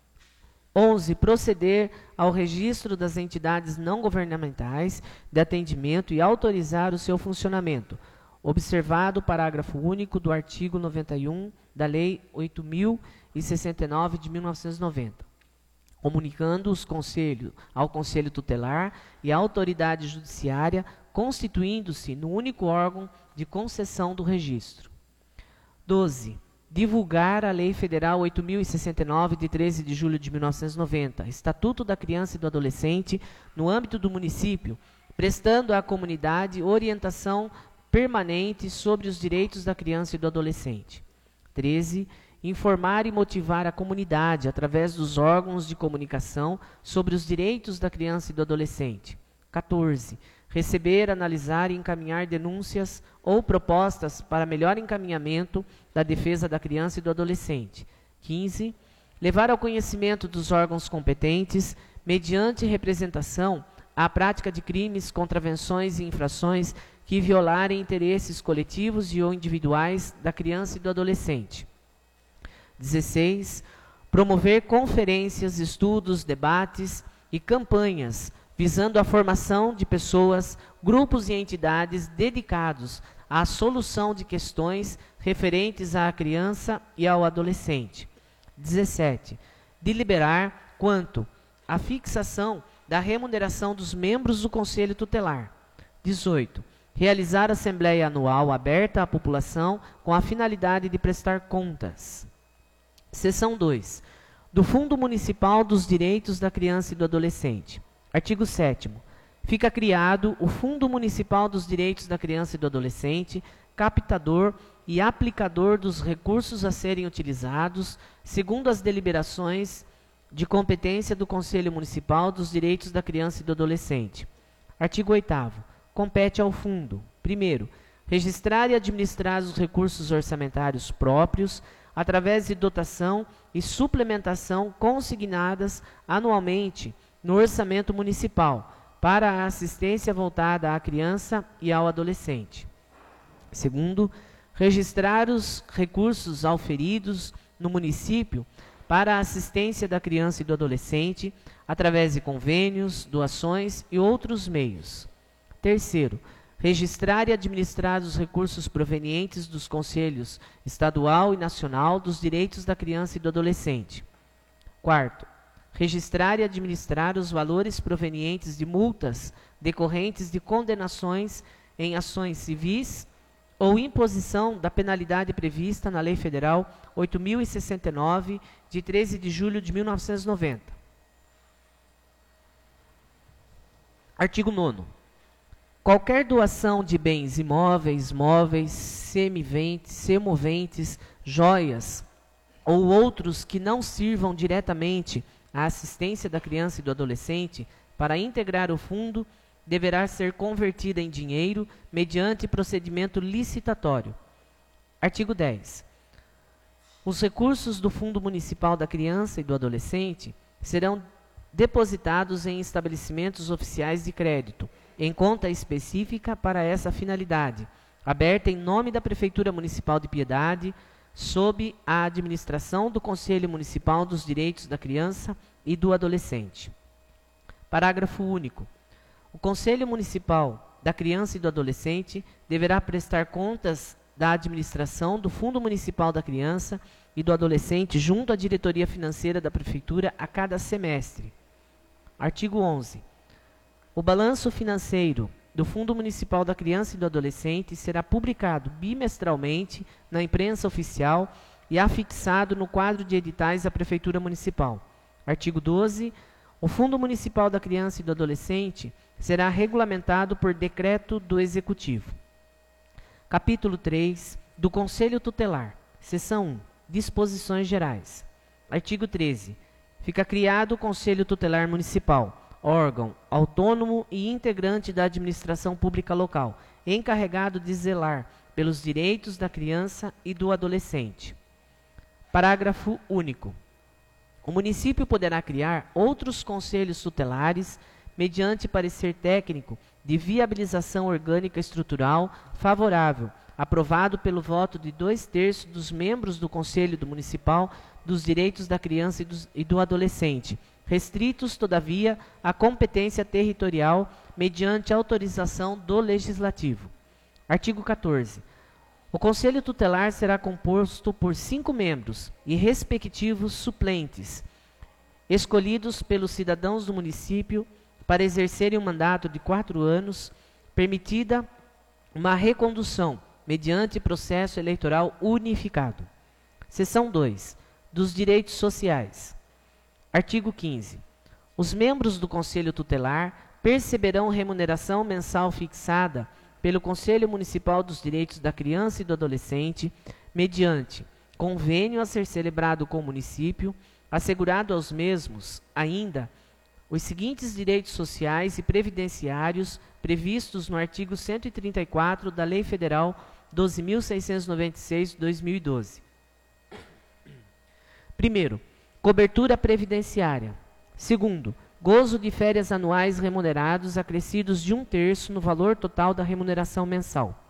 11. Proceder ao registro das entidades não governamentais de atendimento e autorizar o seu funcionamento, observado o parágrafo único do artigo 91 da Lei 8.069 de 1990, comunicando ao Conselho Tutelar e à autoridade judiciária, constituindo-se no único órgão de concessão do registro. 12. Divulgar a Lei Federal 8.069, de 13 de julho de 1990, Estatuto da Criança e do Adolescente, no âmbito do município, prestando à comunidade orientação permanente sobre os direitos da criança e do adolescente. 13. Informar e motivar a comunidade, através dos órgãos de comunicação, sobre os direitos da criança e do adolescente. 14. Receber, analisar e encaminhar denúncias ou propostas para melhor encaminhamento da defesa da criança e do adolescente. 15. Levar ao conhecimento dos órgãos competentes, mediante representação, a prática de crimes, contravenções e infrações que violarem interesses coletivos e ou individuais da criança e do adolescente. 16. Promover conferências, estudos, debates e campanhas visando a formação de pessoas, grupos e entidades dedicados à solução de questões referentes à criança e ao adolescente. 17. Deliberar quanto à fixação da remuneração dos membros do Conselho Tutelar. 18. Realizar assembleia anual aberta à população com a finalidade de prestar contas. Seção 2. Do Fundo Municipal dos Direitos da Criança e do Adolescente. Artigo 7º. Fica criado o Fundo Municipal dos Direitos da Criança e do Adolescente, captador e aplicador dos recursos a serem utilizados, segundo as deliberações de competência do Conselho Municipal dos Direitos da Criança e do Adolescente. Artigo 8º. Compete ao Fundo, primeiro, registrar e administrar os recursos orçamentários próprios, através de dotação e suplementação consignadas anualmente no orçamento municipal, para a assistência voltada à criança e ao adolescente. Segundo, registrar os recursos auferidos no município para a assistência da criança e do adolescente, através de convênios, doações e outros meios. Terceiro, registrar e administrar os recursos provenientes dos Conselhos Estadual e Nacional dos Direitos da Criança e do Adolescente. Quarto, registrar e administrar os valores provenientes de multas decorrentes de condenações em ações civis ou imposição da penalidade prevista na Lei Federal 8.069, de 13 de julho de 1990. Artigo 9º. Qualquer doação de bens imóveis, móveis, semoventes, joias ou outros que não sirvam diretamente à assistência da criança e do adolescente para integrar o fundo deverá ser convertida em dinheiro mediante procedimento licitatório. Artigo 10. Os recursos do Fundo Municipal da Criança e do Adolescente serão depositados em estabelecimentos oficiais de crédito, em conta específica para essa finalidade, aberta em nome da Prefeitura Municipal de Piedade, sob a administração do Conselho Municipal dos Direitos da Criança e do Adolescente. Parágrafo único. O Conselho Municipal da Criança e do Adolescente deverá prestar contas da administração do Fundo Municipal da Criança e do Adolescente junto à diretoria financeira da Prefeitura a cada semestre. Artigo 11. O balanço financeiro do Fundo Municipal da Criança e do Adolescente será publicado bimestralmente na imprensa oficial e afixado no quadro de editais da Prefeitura Municipal. Artigo 12. O Fundo Municipal da Criança e do Adolescente será regulamentado por decreto do Executivo. Capítulo 3 do Conselho Tutelar. Seção 1. Disposições gerais. Artigo 13. Fica criado o Conselho Tutelar Municipal, órgão autônomo e integrante da administração pública local, encarregado de zelar pelos direitos da criança e do adolescente. Parágrafo único. O município poderá criar outros conselhos tutelares mediante parecer técnico de viabilização orgânica estrutural favorável, aprovado pelo voto de 2/3 dos membros do Conselho Municipal dos Direitos da Criança e do Adolescente, restritos, todavia, à competência territorial mediante autorização do Legislativo. Artigo 14. O Conselho Tutelar será composto por 5 membros e respectivos suplentes, escolhidos pelos cidadãos do município para exercerem um mandato de 4 anos, permitida uma recondução mediante processo eleitoral unificado. Seção 2. Dos direitos sociais. Artigo 15. Os membros do Conselho Tutelar perceberão remuneração mensal fixada pelo Conselho Municipal dos Direitos da Criança e do Adolescente, mediante convênio a ser celebrado com o município, assegurado aos mesmos, ainda, os seguintes direitos sociais e previdenciários previstos no artigo 134 da Lei Federal 12.696/2012. Primeiro, cobertura previdenciária. Segundo, gozo de férias anuais remunerados acrescidos de 1/3 no valor total da remuneração mensal.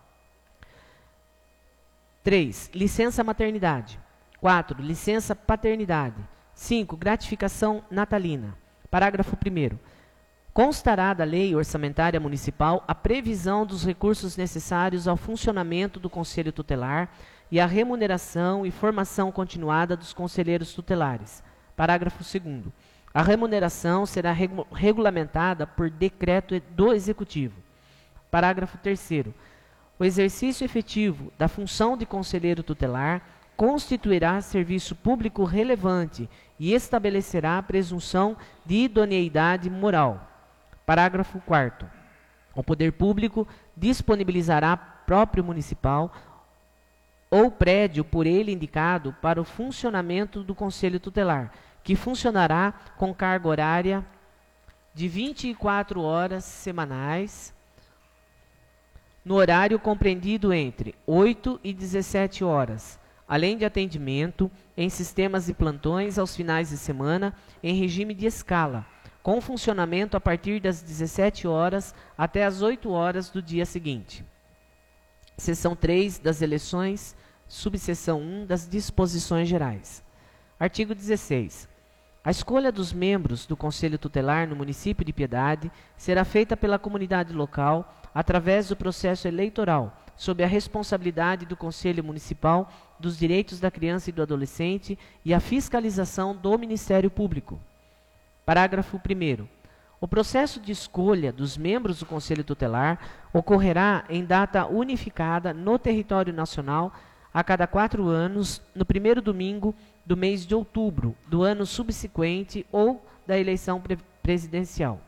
3. Licença maternidade. 4. Licença paternidade. 5. Gratificação natalina. Parágrafo 1º. Constará da Lei Orçamentária Municipal a previsão dos recursos necessários ao funcionamento do Conselho Tutelar e a remuneração e formação continuada dos conselheiros tutelares. Parágrafo 2º. A remuneração será regulamentada por decreto do Executivo. Parágrafo 3º. O exercício efetivo da função de conselheiro tutelar constituirá serviço público relevante e estabelecerá a presunção de idoneidade moral. Parágrafo 4º. O poder público disponibilizará próprio municipal ou prédio por ele indicado para o funcionamento do Conselho Tutelar, que funcionará com carga horária de 24 horas semanais, no horário compreendido entre 8 e 17 horas, além de atendimento em sistemas e plantões aos finais de semana em regime de escala, com funcionamento a partir das 17 horas até as 8 horas do dia seguinte. Seção 3 das eleições, subseção 1 das disposições gerais. Artigo 16. A escolha dos membros do Conselho Tutelar no município de Piedade será feita pela comunidade local através do processo eleitoral, sob a responsabilidade do Conselho Municipal dos Direitos da Criança e do Adolescente e a fiscalização do Ministério Público. Parágrafo 1º. O processo de escolha dos membros do Conselho Tutelar ocorrerá em data unificada no território nacional a cada 4 anos, no primeiro domingo do mês de outubro do ano subsequente ou da eleição presidencial.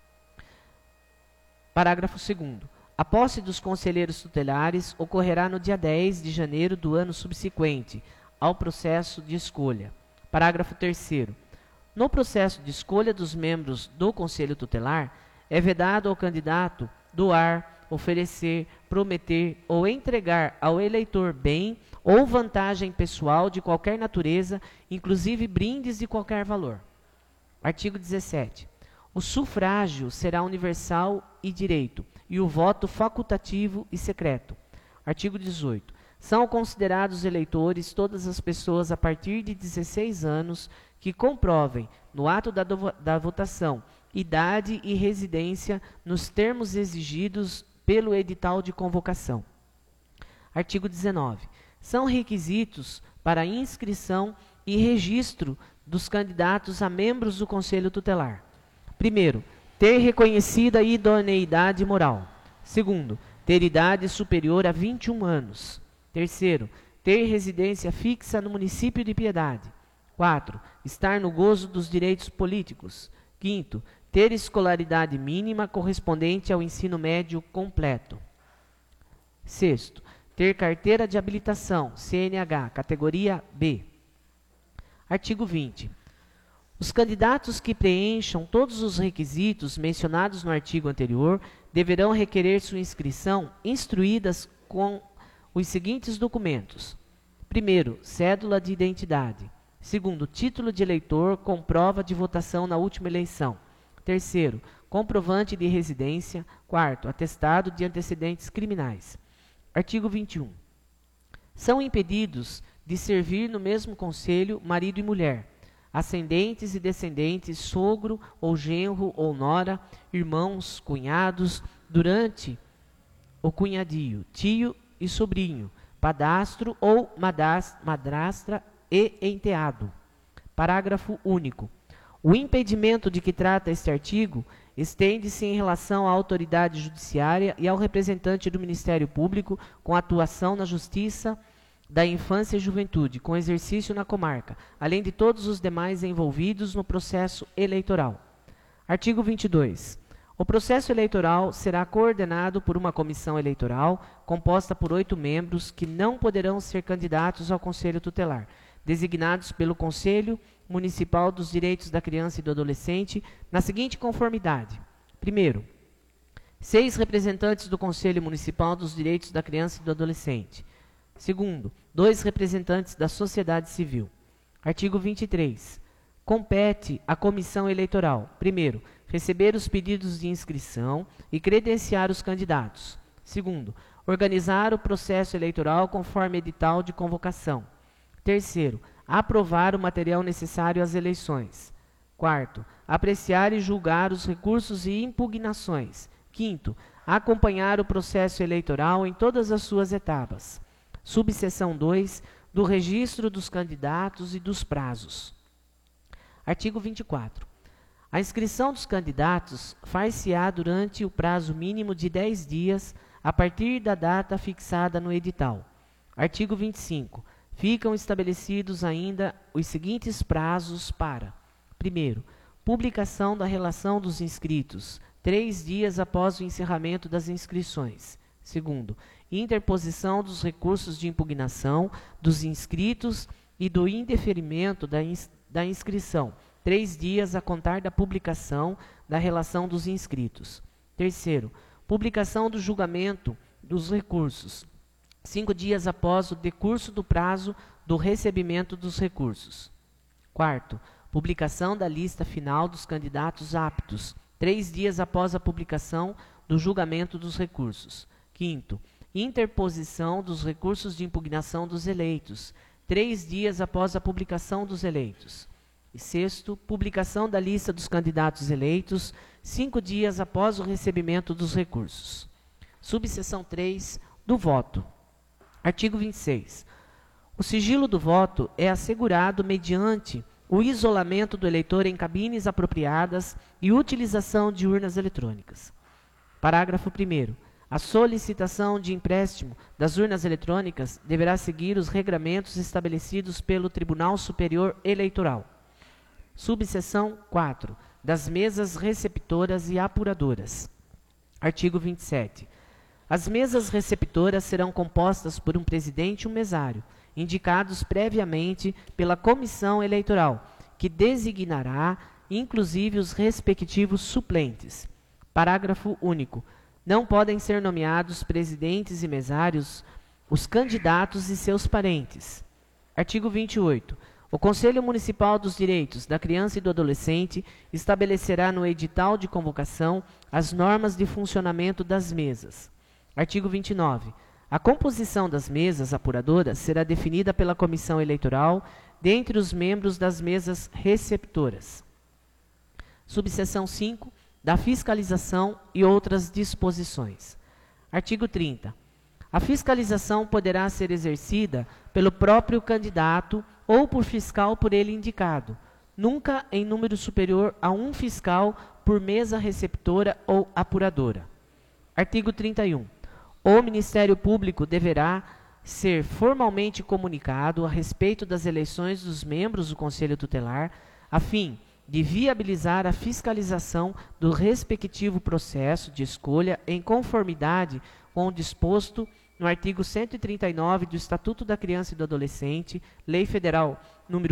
Parágrafo 2º. A posse dos conselheiros tutelares ocorrerá no dia 10 de janeiro do ano subsequente ao processo de escolha. Parágrafo 3º. No processo de escolha dos membros do Conselho Tutelar, é vedado ao candidato doar, oferecer, prometer ou entregar ao eleitor bem ou vantagem pessoal de qualquer natureza, inclusive brindes de qualquer valor. Artigo 17. O sufrágio será universal e direito, e o voto facultativo e secreto. Artigo 18. São considerados eleitores todas as pessoas a partir de 16 anos que comprovem, no ato da votação, idade e residência nos termos exigidos pelo edital de convocação. Artigo 19. São requisitos para inscrição e registro dos candidatos a membros do Conselho Tutelar. Primeiro, ter reconhecida idoneidade moral. Segundo, ter idade superior a 21 anos. Terceiro, ter residência fixa no município de Piedade. 4. Estar no gozo dos direitos políticos. Quinto, ter escolaridade mínima correspondente ao ensino médio completo. Sexto, ter carteira de habilitação, CNH, categoria B. Artigo 20. Os candidatos que preencham todos os requisitos mencionados no artigo anterior deverão requerer sua inscrição instruídas com os seguintes documentos. Primeiro, cédula de identidade. Segundo, título de eleitor com prova de votação na última eleição. Terceiro, comprovante de residência. Quarto, atestado de antecedentes criminais. Artigo 21. São impedidos de servir no mesmo conselho marido e mulher, ascendentes e descendentes, sogro ou genro ou nora, irmãos, cunhados, durante o cunhadio, tio e sobrinho, padastro ou madrastra e enteado. Parágrafo único. O impedimento de que trata este artigo estende-se em relação à autoridade judiciária e ao representante do Ministério Público com atuação na Justiça da Infância e Juventude, com exercício na comarca, além de todos os demais envolvidos no processo eleitoral. Artigo 22. O processo eleitoral será coordenado por uma comissão eleitoral composta por 8 membros que não poderão ser candidatos ao Conselho Tutelar, designados pelo Conselho Municipal dos Direitos da Criança e do Adolescente, na seguinte conformidade. Primeiro, 6 representantes do Conselho Municipal dos Direitos da Criança e do Adolescente. Segundo, 2 representantes da sociedade civil. Artigo 23. Compete à comissão eleitoral, primeiro, receber os pedidos de inscrição e credenciar os candidatos. Segundo, organizar o processo eleitoral conforme edital de convocação. Terceiro, aprovar o material necessário às eleições. Quarto, apreciar e julgar os recursos e impugnações. Quinto, acompanhar o processo eleitoral em todas as suas etapas. Subseção 2, do registro dos candidatos e dos prazos. Artigo 24. A inscrição dos candidatos far-se-á durante o prazo mínimo de 10 dias a partir da data fixada no edital. Artigo 25. Ficam estabelecidos ainda os seguintes prazos para: primeiro, publicação da relação dos inscritos, 3 dias após o encerramento das inscrições. Segundo, interposição dos recursos de impugnação dos inscritos e do indeferimento da inscrição, 3 dias a contar da publicação da relação dos inscritos. Terceiro, publicação do julgamento dos recursos, 5 dias após o decurso do prazo do recebimento dos recursos. Quarto, publicação da lista final dos candidatos aptos, 3 dias após a publicação do julgamento dos recursos. Quinto, interposição dos recursos de impugnação dos eleitos, 3 dias após a publicação dos eleitos. E sexto, publicação da lista dos candidatos eleitos, 5 dias após o recebimento dos recursos. Subseção 3, do voto. Artigo 26. O sigilo do voto é assegurado mediante o isolamento do eleitor em cabines apropriadas e utilização de urnas eletrônicas. Parágrafo 1º. A solicitação de empréstimo das urnas eletrônicas deverá seguir os regramentos estabelecidos pelo Tribunal Superior Eleitoral. Subseção 4. Das mesas receptoras e apuradoras. Artigo 27. As mesas receptoras serão compostas por um presidente e um mesário, indicados previamente pela comissão eleitoral, que designará, inclusive, os respectivos suplentes. Parágrafo único. Não podem ser nomeados presidentes e mesários os candidatos e seus parentes. Artigo 28. O Conselho Municipal dos Direitos da Criança e do Adolescente estabelecerá no edital de convocação as normas de funcionamento das mesas. Artigo 29. A composição das mesas apuradoras será definida pela Comissão Eleitoral dentre os membros das mesas receptoras. Subseção 5. Da fiscalização e outras disposições. Artigo 30. A fiscalização poderá ser exercida pelo próprio candidato ou por fiscal por ele indicado, nunca em número superior a um fiscal por mesa receptora ou apuradora. Artigo 31. O Ministério Público deverá ser formalmente comunicado a respeito das eleições dos membros do Conselho Tutelar, a fim de viabilizar a fiscalização do respectivo processo de escolha em conformidade com o disposto no artigo 139 do Estatuto da Criança e do Adolescente, Lei Federal número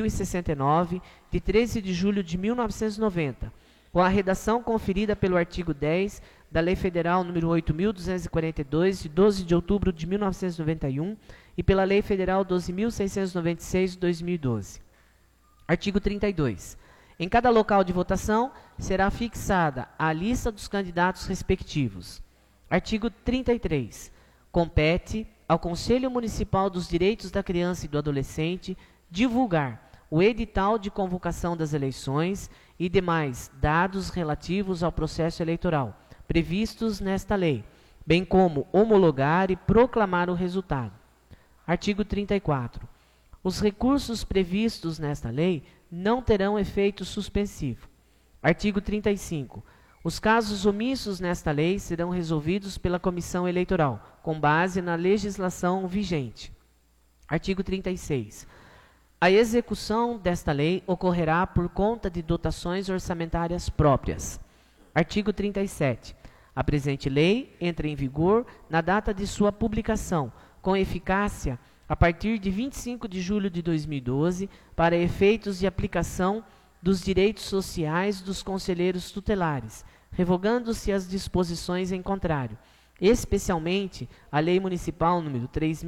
8.069, de 13 de julho de 1990, com a redação conferida pelo artigo 10 da Lei Federal número 8.242, de 12 de outubro de 1991, e pela Lei Federal 12.696, de 2012. Artigo 32. Em cada local de votação será fixada a lista dos candidatos respectivos. Artigo 33. Compete ao Conselho Municipal dos Direitos da Criança e do Adolescente divulgar o edital de convocação das eleições e demais dados relativos ao processo eleitoral, previstos nesta lei, bem como homologar e proclamar o resultado. Artigo 34. Os recursos previstos nesta lei não terão efeito suspensivo. Artigo 35. Os casos omissos nesta lei serão resolvidos pela Comissão Eleitoral, com base na legislação vigente. Artigo 36. A execução desta lei ocorrerá por conta de dotações orçamentárias próprias. Artigo 37. A presente lei entra em vigor na data de sua publicação, com eficácia a partir de 25 de julho de 2012, para efeitos de aplicação dos direitos sociais dos conselheiros tutelares, revogando-se as disposições em contrário, especialmente a Lei Municipal número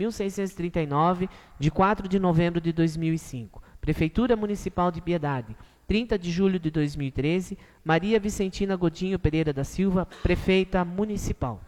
3.639, de 4 de novembro de 2005. Prefeitura Municipal de Piedade, 30 de julho de 2013, Maria Vicentina Godinho Pereira da Silva, Prefeita Municipal.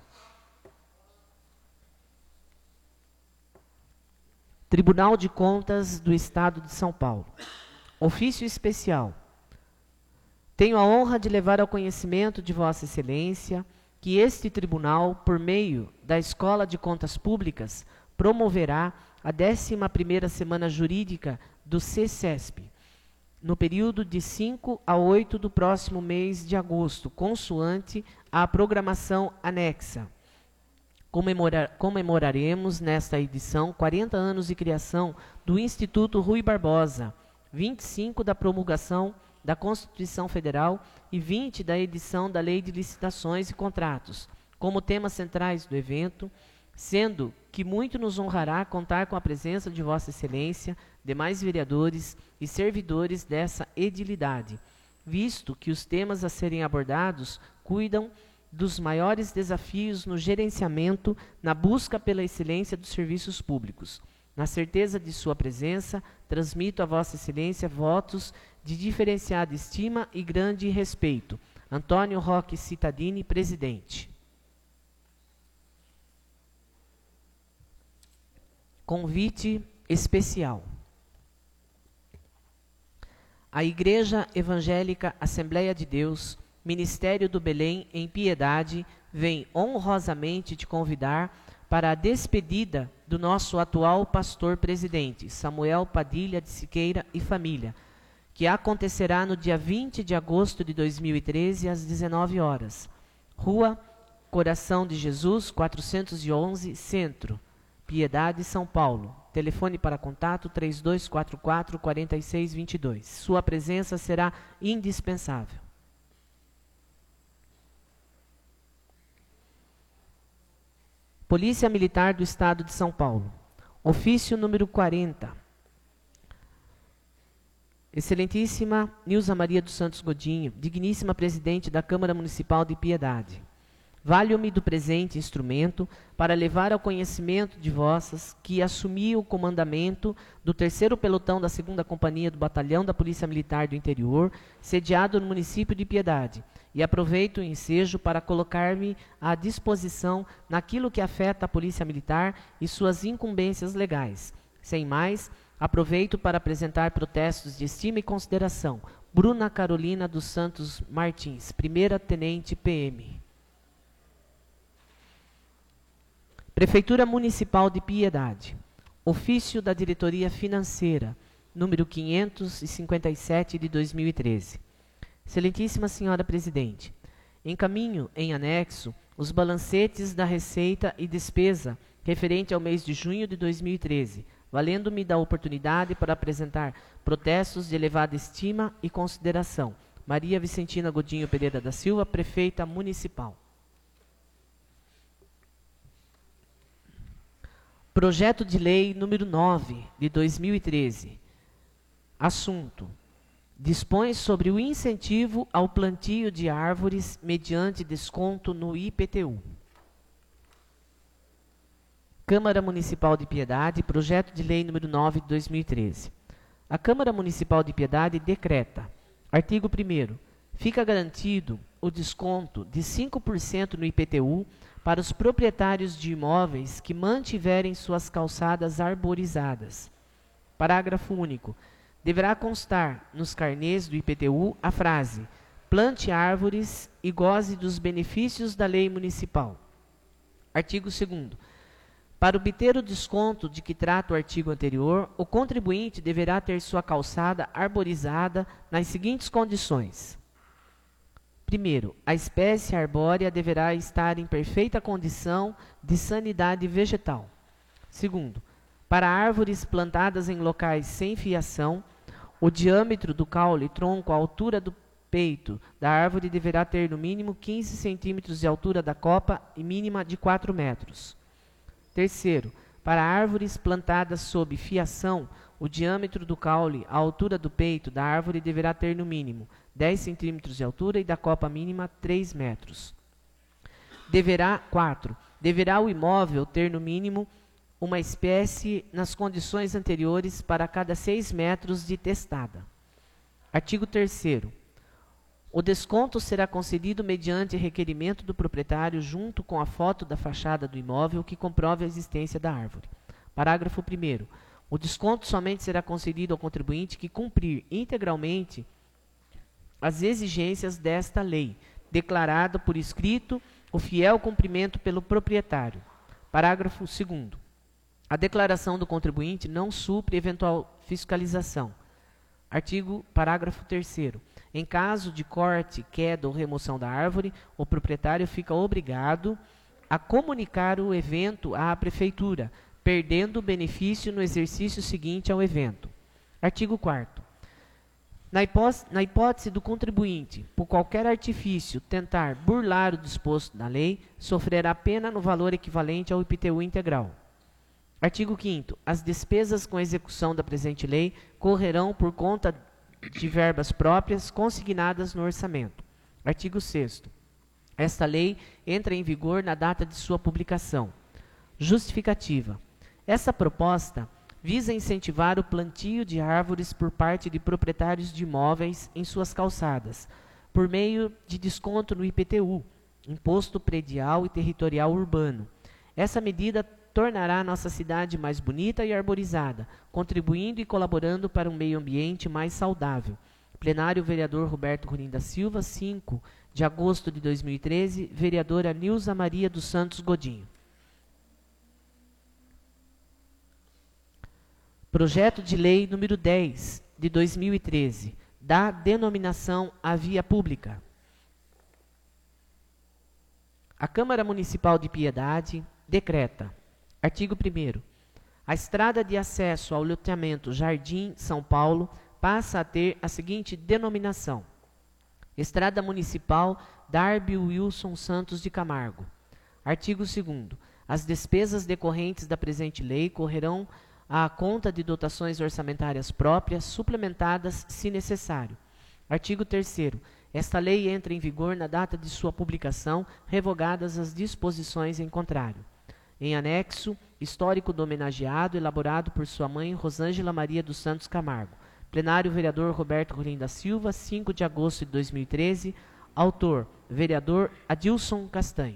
Tribunal de Contas do Estado de São Paulo. Ofício especial. Tenho a honra de levar ao conhecimento de Vossa Excelência que este tribunal, por meio da Escola de Contas Públicas, promoverá a 11ª Semana Jurídica do CCESP, no período de 5 a 8 do próximo mês de agosto, consoante a programação anexa. Comemoraremos nesta edição 40 anos de criação do Instituto Rui Barbosa, 25 da promulgação da Constituição Federal e 20 da edição da Lei de Licitações e Contratos, como temas centrais do evento, sendo que muito nos honrará contar com a presença de Vossa Excelência, demais vereadores e servidores dessa edilidade, visto que os temas a serem abordados cuidam dos maiores desafios no gerenciamento, na busca pela excelência dos serviços públicos. Na certeza de sua presença, transmito a Vossa Excelência votos de diferenciada estima e grande respeito. Antônio Roque Cittadini, presidente. Convite especial. A Igreja Evangélica Assembleia de Deus, Ministério do Belém, em Piedade, vem honrosamente te convidar para a despedida do nosso atual pastor-presidente, Samuel Padilha de Siqueira e família, que acontecerá no dia 20 de agosto de 2013, às 19 horas. Rua Coração de Jesus, 411, Centro, Piedade, São Paulo. Telefone para contato 3244-4622. Sua presença será indispensável. Polícia Militar do Estado de São Paulo. Ofício número 40. Excelentíssima Nilza Maria dos Santos Godinho, digníssima Presidente da Câmara Municipal de Piedade, valho-me do presente instrumento para levar ao conhecimento de vossas que assumi o comandamento do 3º Pelotão da 2ª Companhia do Batalhão da Polícia Militar do Interior, sediado no município de Piedade, e aproveito o ensejo para colocar-me à disposição naquilo que afeta a Polícia Militar e suas incumbências legais. Sem mais, aproveito para apresentar protestos de estima e consideração. Bruna Carolina dos Santos Martins, 1ª Tenente PM. Prefeitura Municipal de Piedade. Ofício da Diretoria Financeira, número 557 de 2013. Excelentíssima Senhora Presidente, encaminho em anexo os balancetes da receita e despesa referente ao mês de junho de 2013, valendo-me da oportunidade para apresentar protestos de elevada estima e consideração. Maria Vicentina Godinho Pereira da Silva, Prefeita Municipal. Projeto de Lei número 9, de 2013. Assunto: dispõe sobre o incentivo ao plantio de árvores mediante desconto no IPTU. Câmara Municipal de Piedade, Projeto de Lei número 9, de 2013. A Câmara Municipal de Piedade decreta: artigo 1º, fica garantido o desconto de 5% no IPTU para os proprietários de imóveis que mantiverem suas calçadas arborizadas. Parágrafo único. Deverá constar nos carnês do IPTU a frase: plante árvores e goze dos benefícios da lei municipal. Artigo 2º. Para obter o desconto de que trata o artigo anterior, o contribuinte deverá ter sua calçada arborizada nas seguintes condições. Primeiro, a espécie arbórea deverá estar em perfeita condição de sanidade vegetal. Segundo, para árvores plantadas em locais sem fiação, o diâmetro do caule tronco, a altura do peito da árvore deverá ter no mínimo 15 centímetros de altura da copa e mínima de 4 metros. Terceiro, para árvores plantadas sob fiação, o diâmetro do caule, a altura do peito da árvore deverá ter no mínimo 10 centímetros de altura e da copa mínima 3 metros. Deverá o imóvel ter no mínimo uma espécie nas condições anteriores para cada 6 metros de testada. Artigo 3º. O desconto será concedido mediante requerimento do proprietário junto com a foto da fachada do imóvel que comprove a existência da árvore. Parágrafo 1º. O desconto somente será concedido ao contribuinte que cumprir integralmente as exigências desta lei, declarado por escrito o fiel cumprimento pelo proprietário. Parágrafo 2º. A declaração do contribuinte não supre eventual fiscalização. Parágrafo 3º. Em caso de corte, queda ou remoção da árvore, o proprietário fica obrigado a comunicar o evento à prefeitura, perdendo o benefício no exercício seguinte ao evento. Artigo 4º. Na hipótese do contribuinte, por qualquer artifício, tentar burlar o disposto na lei, sofrerá pena no valor equivalente ao IPTU integral. Artigo 5º. As despesas com execução da presente lei correrão por conta de verbas próprias consignadas no orçamento. Artigo 6º. Esta lei entra em vigor na data de sua publicação. Justificativa. Essa proposta visa incentivar o plantio de árvores por parte de proprietários de imóveis em suas calçadas, por meio de desconto no IPTU, Imposto Predial e Territorial Urbano. Essa medida tornará nossa cidade mais bonita e arborizada, contribuindo e colaborando para um meio ambiente mais saudável. Plenário, vereador Roberto Rolim da Silva, 5 de agosto de 2013, vereadora Nilza Maria dos Santos Godinho. Projeto de Lei número 10, de 2013, da denominação à via pública. A Câmara Municipal de Piedade decreta: artigo 1º. A estrada de acesso ao loteamento Jardim São Paulo passa a ter a seguinte denominação: Estrada Municipal Darby Wilson Santos de Camargo. Artigo 2º. As despesas decorrentes da presente lei correrão à conta de dotações orçamentárias próprias, suplementadas se necessário. Artigo 3º. Esta lei entra em vigor na data de sua publicação, revogadas as disposições em contrário. Em anexo, histórico do homenageado, elaborado por sua mãe, Rosângela Maria dos Santos Camargo. Plenário, vereador Roberto Rolim da Silva, 5 de agosto de 2013. Autor, vereador Adilson Castanho.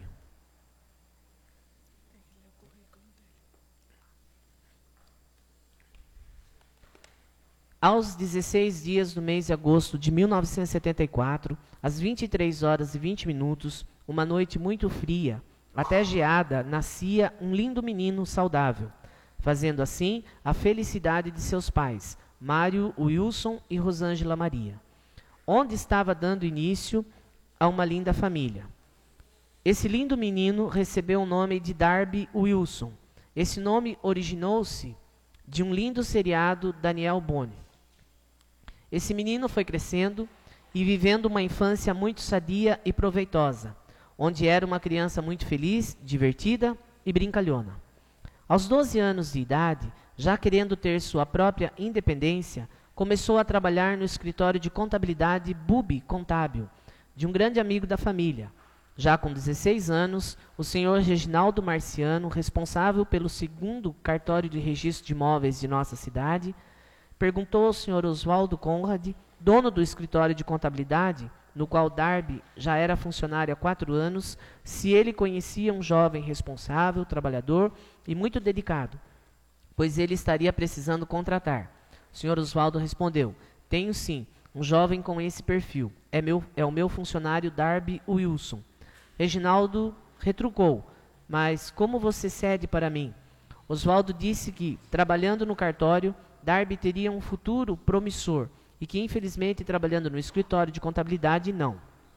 Aos 16 dias do mês de agosto de 1974, às 23 horas e 20 minutos, uma noite muito fria, até geada, nascia um lindo menino saudável, fazendo assim a felicidade de seus pais, Mário Wilson e Rosângela Maria, onde estava dando início a uma linda família. Esse lindo menino recebeu o nome de Darby Wilson. Esse nome originou-se de um lindo seriado Daniel Boni. Esse menino foi crescendo e vivendo uma infância muito sadia e proveitosa, onde era uma criança muito feliz, divertida e brincalhona. Aos 12 anos de idade, já querendo ter sua própria independência, começou a trabalhar no escritório de contabilidade Bubi Contábil, de um grande amigo da família. Já com 16 anos, o senhor Reginaldo Marciano, responsável pelo 2º cartório de registro de imóveis de nossa cidade, perguntou ao senhor Oswaldo Conrad, dono do escritório de contabilidade, no qual Darby já era funcionário há 4 anos, se ele conhecia um jovem responsável, trabalhador e muito dedicado, pois ele estaria precisando contratar. O senhor Oswaldo respondeu: tenho sim, um jovem com esse perfil. É o meu funcionário Darby Wilson. Reginaldo retrucou: mas como você cede para mim? Oswaldo disse que, trabalhando no cartório, Darby teria um futuro promissor e que, infelizmente, trabalhando no escritório de contabilidade, não.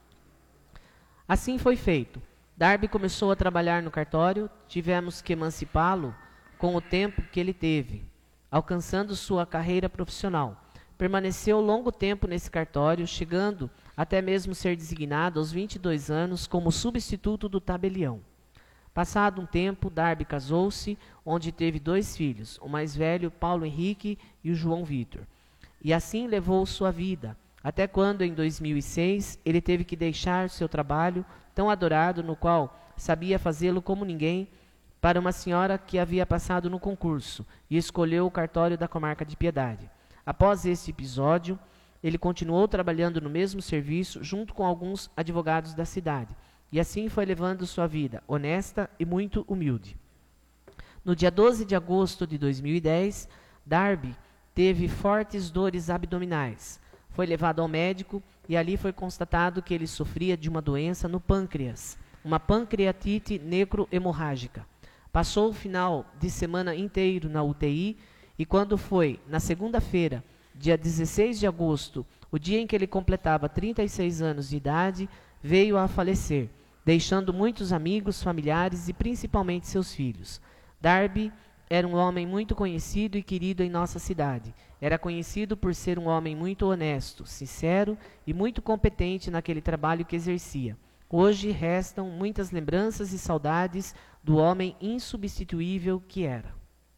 Assim foi feito. Darby começou a trabalhar no cartório, tivemos que emancipá-lo com o tempo que ele teve, alcançando sua carreira profissional. Permaneceu longo tempo nesse cartório, chegando até mesmo ser designado aos 22 anos como substituto do tabelião. Passado um tempo, Darby casou-se, onde teve 2 filhos, o mais velho, Paulo Henrique, e o João Vitor. E assim levou sua vida, até quando, em 2006, ele teve que deixar seu trabalho tão adorado, no qual sabia fazê-lo como ninguém, para uma senhora que havia passado no concurso e escolheu o cartório da comarca de Piedade. Após esse episódio, ele continuou trabalhando no mesmo serviço junto com alguns advogados da cidade, e assim foi levando sua vida honesta e muito humilde. No dia 12 de agosto de 2010, Darby teve fortes dores abdominais. Foi levado ao médico e ali foi constatado que ele sofria de uma doença no pâncreas, uma pancreatite necrohemorrágica. Passou o final de semana inteiro na UTI e quando foi, na segunda-feira, dia 16 de agosto, o dia em que ele completava 36 anos de idade, veio a falecer, deixando muitos amigos, familiares e principalmente seus filhos. Darby era um homem muito conhecido e querido em nossa cidade. Era conhecido por ser um homem muito honesto, sincero e muito competente naquele trabalho que exercia. Hoje restam muitas lembranças e saudades do homem insubstituível que era.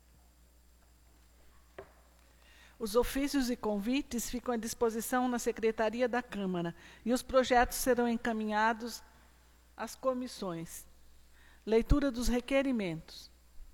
Os ofícios e convites ficam à disposição na Secretaria da Câmara e os projetos serão encaminhados às comissões. Leitura dos requerimentos.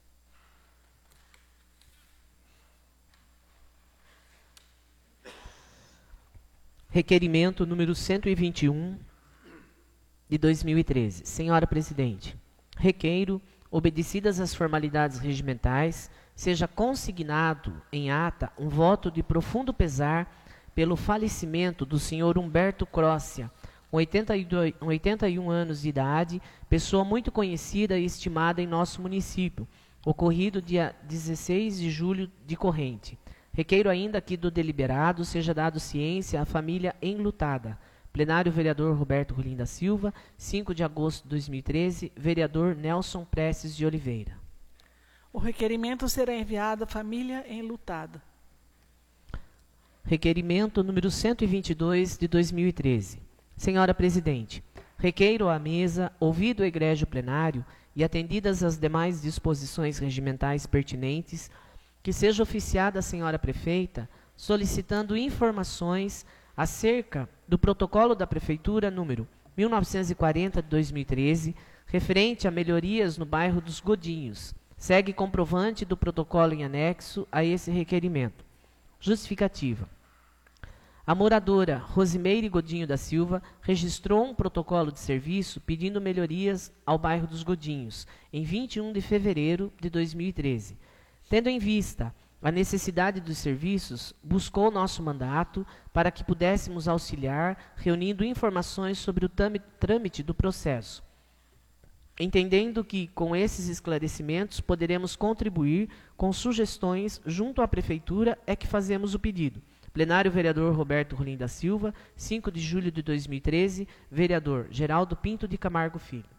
Requerimento número 121 de 2013. Senhora Presidente, requeiro, obedecidas as formalidades regimentais, seja consignado em ata um voto de profundo pesar pelo falecimento do senhor Humberto Crócia, com 81 anos de idade, pessoa muito conhecida e estimada em nosso município, ocorrido dia 16 de julho de corrente. Requeiro ainda que do deliberado seja dado ciência à família enlutada. Plenário, vereador Roberto Rolim da Silva, 5 de agosto de 2013, vereador Nelson Prestes de Oliveira. O requerimento será enviado à família enlutada. Requerimento número 122 de 2013. Senhora Presidente, requeiro à mesa, ouvido o egrégio plenário e atendidas as demais disposições regimentais pertinentes, que seja oficiada a senhora prefeita solicitando informações acerca do protocolo da Prefeitura número 1940 de 2013, referente a melhorias no bairro dos Godinhos. Segue comprovante do protocolo em anexo a esse requerimento. Justificativa. A moradora Rosimeire Godinho da Silva registrou um protocolo de serviço pedindo melhorias ao bairro dos Godinhos em 21 de fevereiro de 2013. Tendo em vista a necessidade dos serviços, buscou nosso mandato para que pudéssemos auxiliar, reunindo informações sobre o trâmite do processo. Entendendo que, com esses esclarecimentos, poderemos contribuir com sugestões junto à Prefeitura, é que fazemos o pedido. Plenário, vereador Roberto Rolim da Silva, 5 de julho de 2013, vereador Geraldo Pinto de Camargo Filho.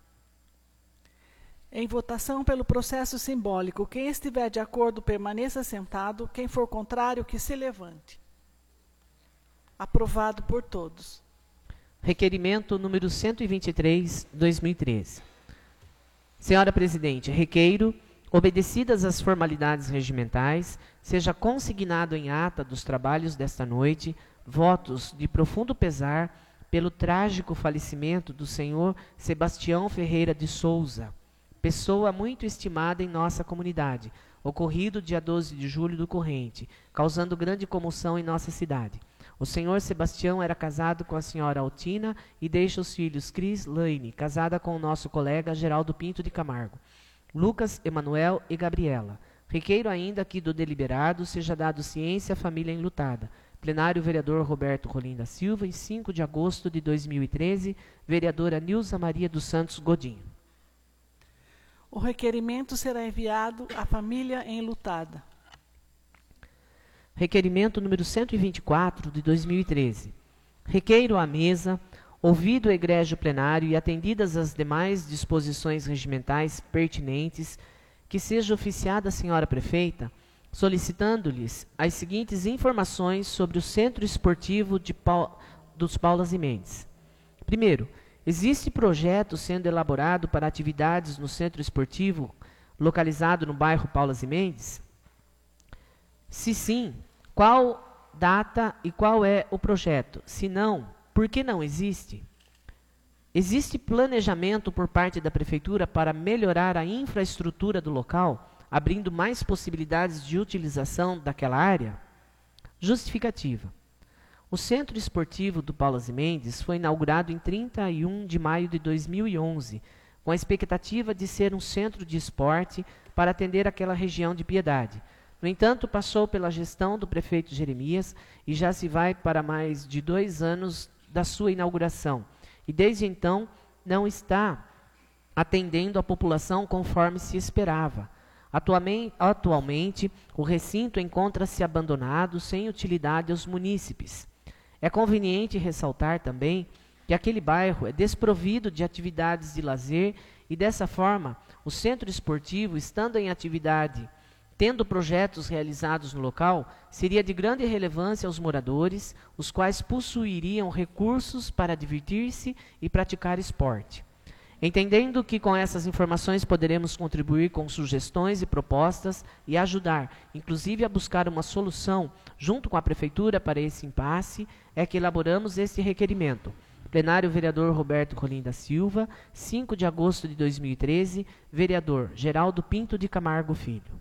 Em votação pelo processo simbólico, quem estiver de acordo permaneça sentado, quem for contrário que se levante. Aprovado por todos. Requerimento número 123, 2013. Senhora Presidente, requeiro, obedecidas as formalidades regimentais, seja consignado em ata dos trabalhos desta noite votos de profundo pesar pelo trágico falecimento do senhor Sebastião Ferreira de Souza, pessoa muito estimada em nossa comunidade, ocorrido dia 12 de julho do corrente, causando grande comoção em nossa cidade. O senhor Sebastião era casado com a senhora Altina e deixa os filhos Cris Laine, casada com o nosso colega Geraldo Pinto de Camargo, Lucas, Emanuel e Gabriela. Requeiro ainda que do deliberado seja dado ciência à família enlutada. Plenário, vereador Roberto Rolim da Silva, em 5 de agosto de 2013, vereadora Nilza Maria dos Santos Godinho. O requerimento será enviado à família enlutada. Requerimento número 124 de 2013. Requeiro à mesa, ouvido o egrégio plenário e atendidas as demais disposições regimentais pertinentes, que seja oficiada a senhora prefeita, solicitando-lhes as seguintes informações sobre o Centro Esportivo dos Paulas e Mendes. Primeiro, existe projeto sendo elaborado para atividades no Centro Esportivo localizado no bairro Paulas e Mendes? Se sim, qual data e qual é o projeto? Se não, por que não existe? Existe planejamento por parte da Prefeitura para melhorar a infraestrutura do local, abrindo mais possibilidades de utilização daquela área? Justificativa. O Centro Esportivo do Paulas e Mendes foi inaugurado em 31 de maio de 2011, com a expectativa de ser um centro de esporte para atender aquela região de Piedade. No entanto, passou pela gestão do prefeito Jeremias e já se vai para mais de 2 anos da sua inauguração. E desde então não está atendendo a população conforme se esperava. Atualmente, o recinto encontra-se abandonado, sem utilidade aos munícipes. É conveniente ressaltar também que aquele bairro é desprovido de atividades de lazer e, dessa forma, o centro esportivo, estando em atividade, tendo projetos realizados no local, seria de grande relevância aos moradores, os quais possuiriam recursos para divertir-se e praticar esporte. Entendendo que com essas informações poderemos contribuir com sugestões e propostas e ajudar, inclusive a buscar uma solução junto com a Prefeitura para esse impasse, é que elaboramos este requerimento. Plenário, vereador Roberto Rolim da Silva, 5 de agosto de 2013, vereador Geraldo Pinto de Camargo Filho.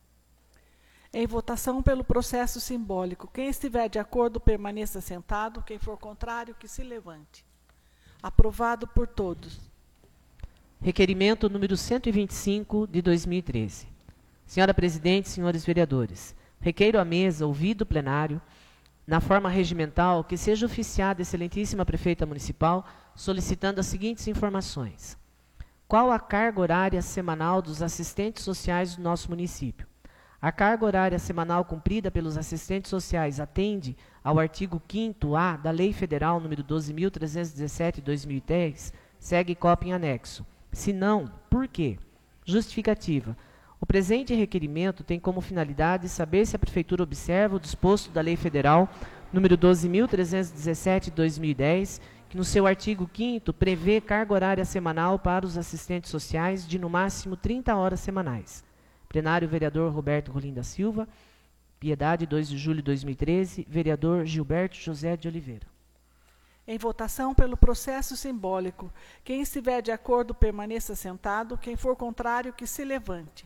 Em votação pelo processo simbólico, quem estiver de acordo permaneça sentado, quem for contrário que se levante. Aprovado por todos. Requerimento número 125 de 2013. Senhora Presidente, senhores vereadores, requeiro à mesa, ouvido o plenário, na forma regimental, que seja oficiada a excelentíssima prefeita municipal, solicitando as seguintes informações. Qual a carga horária semanal dos assistentes sociais do nosso município? A carga horária semanal cumprida pelos assistentes sociais atende ao artigo 5º-A da Lei Federal nº 12.317 de 2010, segue cópia em anexo. Se não, por quê? Justificativa. O presente requerimento tem como finalidade saber se a Prefeitura observa o disposto da Lei Federal nº 12.317 de 2010, que no seu artigo 5º prevê carga horária semanal para os assistentes sociais de no máximo 30 horas semanais. Plenário, vereador Roberto Rolim da Silva. Piedade, 2 de julho de 2013. Vereador Gilberto José de Oliveira. Em votação pelo processo simbólico. Quem estiver de acordo, permaneça sentado. Quem for contrário, que se levante.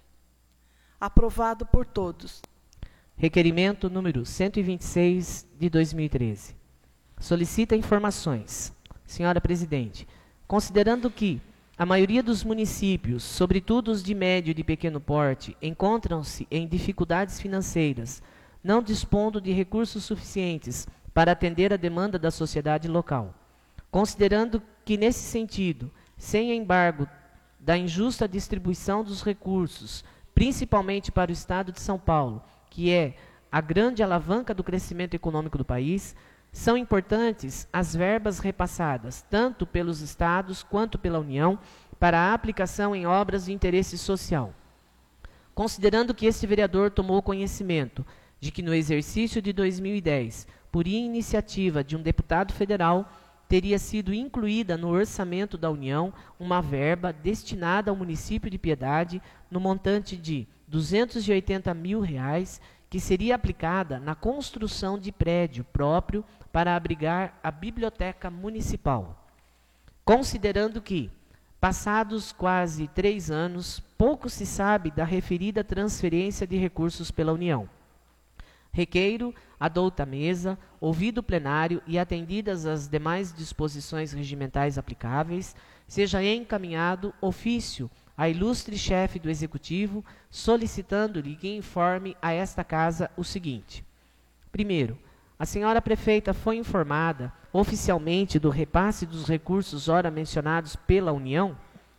Aprovado por todos. Requerimento número 126 de 2013. Solicita informações. Senhora Presidente, considerando que a maioria dos municípios, sobretudo os de médio e de pequeno porte, encontram-se em dificuldades financeiras, não dispondo de recursos suficientes para atender a demanda da sociedade local. Considerando que, nesse sentido, sem embargo da injusta distribuição dos recursos, principalmente para o Estado de São Paulo, que é a grande alavanca do crescimento econômico do país, são importantes as verbas repassadas, tanto pelos estados quanto pela União, para a aplicação em obras de interesse social. Considerando que este vereador tomou conhecimento de que no exercício de 2010, por iniciativa de um deputado federal, teria sido incluída no orçamento da União uma verba destinada ao município de Piedade no montante de R$ 280 mil, que seria aplicada na construção de prédio próprio para abrigar a biblioteca municipal. Considerando que, passados quase 3 anos, pouco se sabe da referida transferência de recursos pela União. Requeiro a douta mesa, ouvido o plenário e atendidas as demais disposições regimentais aplicáveis, seja encaminhado ofício à ilustre chefe do Executivo, solicitando-lhe que informe a esta Casa o seguinte. Primeiro, a senhora prefeita foi informada oficialmente do repasse dos recursos ora mencionados pela União?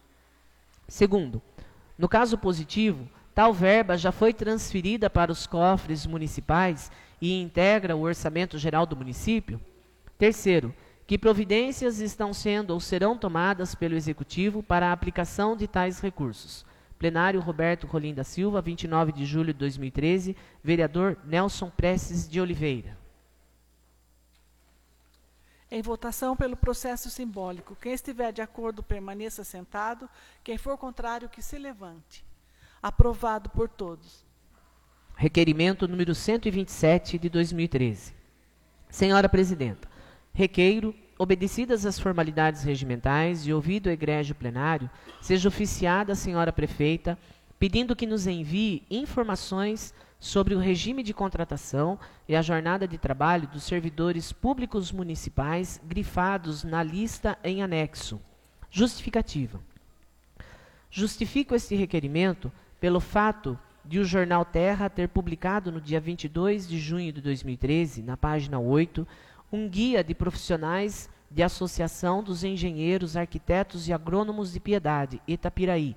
Segundo, no caso positivo, tal verba já foi transferida para os cofres municipais e integra o orçamento geral do município? Terceiro, que providências estão sendo ou serão tomadas pelo Executivo para a aplicação de tais recursos? Plenário Roberto Rolim da Silva, 29 de julho de 2013, vereador Nelson Prestes de Oliveira. Em votação pelo processo simbólico. Quem estiver de acordo, permaneça sentado. Quem for contrário, que se levante. Aprovado por todos. Requerimento número 127 de 2013. Senhora Presidenta, requeiro, obedecidas as formalidades regimentais e ouvido o egrégio plenário, seja oficiada a senhora prefeita, pedindo que nos envie informações sobre o regime de contratação e a jornada de trabalho dos servidores públicos municipais grifados na lista em anexo. Justificativa. Justifico este requerimento pelo fato de o Jornal Terra ter publicado no dia 22 de junho de 2013, na página 8, um guia de profissionais de Associação dos Engenheiros, Arquitetos e Agrônomos de Piedade, Itapiraí,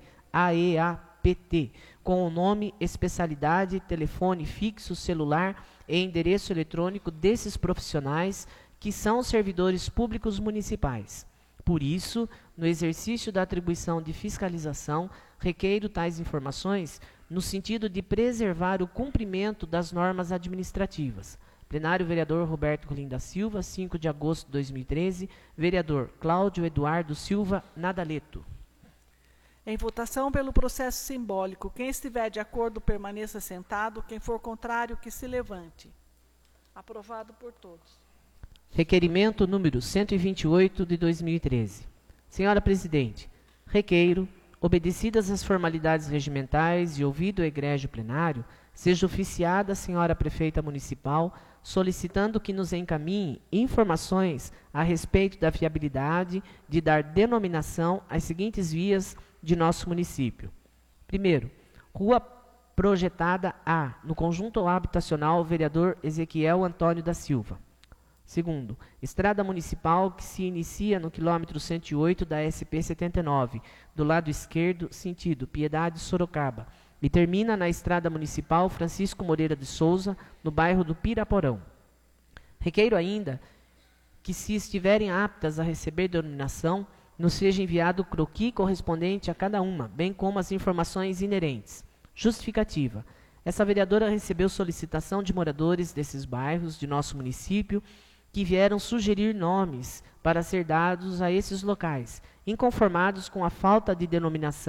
AEAPT, com o nome, especialidade, telefone fixo, celular e endereço eletrônico desses profissionais que são servidores públicos municipais. Por isso, no exercício da atribuição de fiscalização, requeiro tais informações no sentido de preservar o cumprimento das normas administrativas. Plenário, vereador Roberto Rolim da Silva, 5 de agosto de 2013. Vereador Cláudio Eduardo Silva Nadaleto. Em votação pelo processo simbólico. Quem estiver de acordo, permaneça sentado. Quem for contrário, que se levante. Aprovado por todos. Requerimento número 128 de 2013. Senhora Presidente, requeiro, obedecidas as formalidades regimentais e ouvido o egrégio plenário, seja oficiada a senhora prefeita municipal, solicitando que nos encaminhe informações a respeito da viabilidade de dar denominação às seguintes vias de nosso município. Primeiro, Rua Projetada A, no conjunto habitacional vereador Ezequiel Antônio da Silva. Segundo, estrada municipal que se inicia no quilômetro 108 da SP-79, do lado esquerdo, sentido Piedade-Sorocaba, e termina na estrada municipal Francisco Moreira de Souza, no bairro do Piraporão. Requeiro ainda que, se estiverem aptas a receber denominação, nos seja enviado o croquis correspondente a cada uma, bem como as informações inerentes. Justificativa. Essa vereadora recebeu solicitação de moradores desses bairros de nosso município que vieram sugerir nomes para ser dados a esses locais, inconformados com a falta de denominação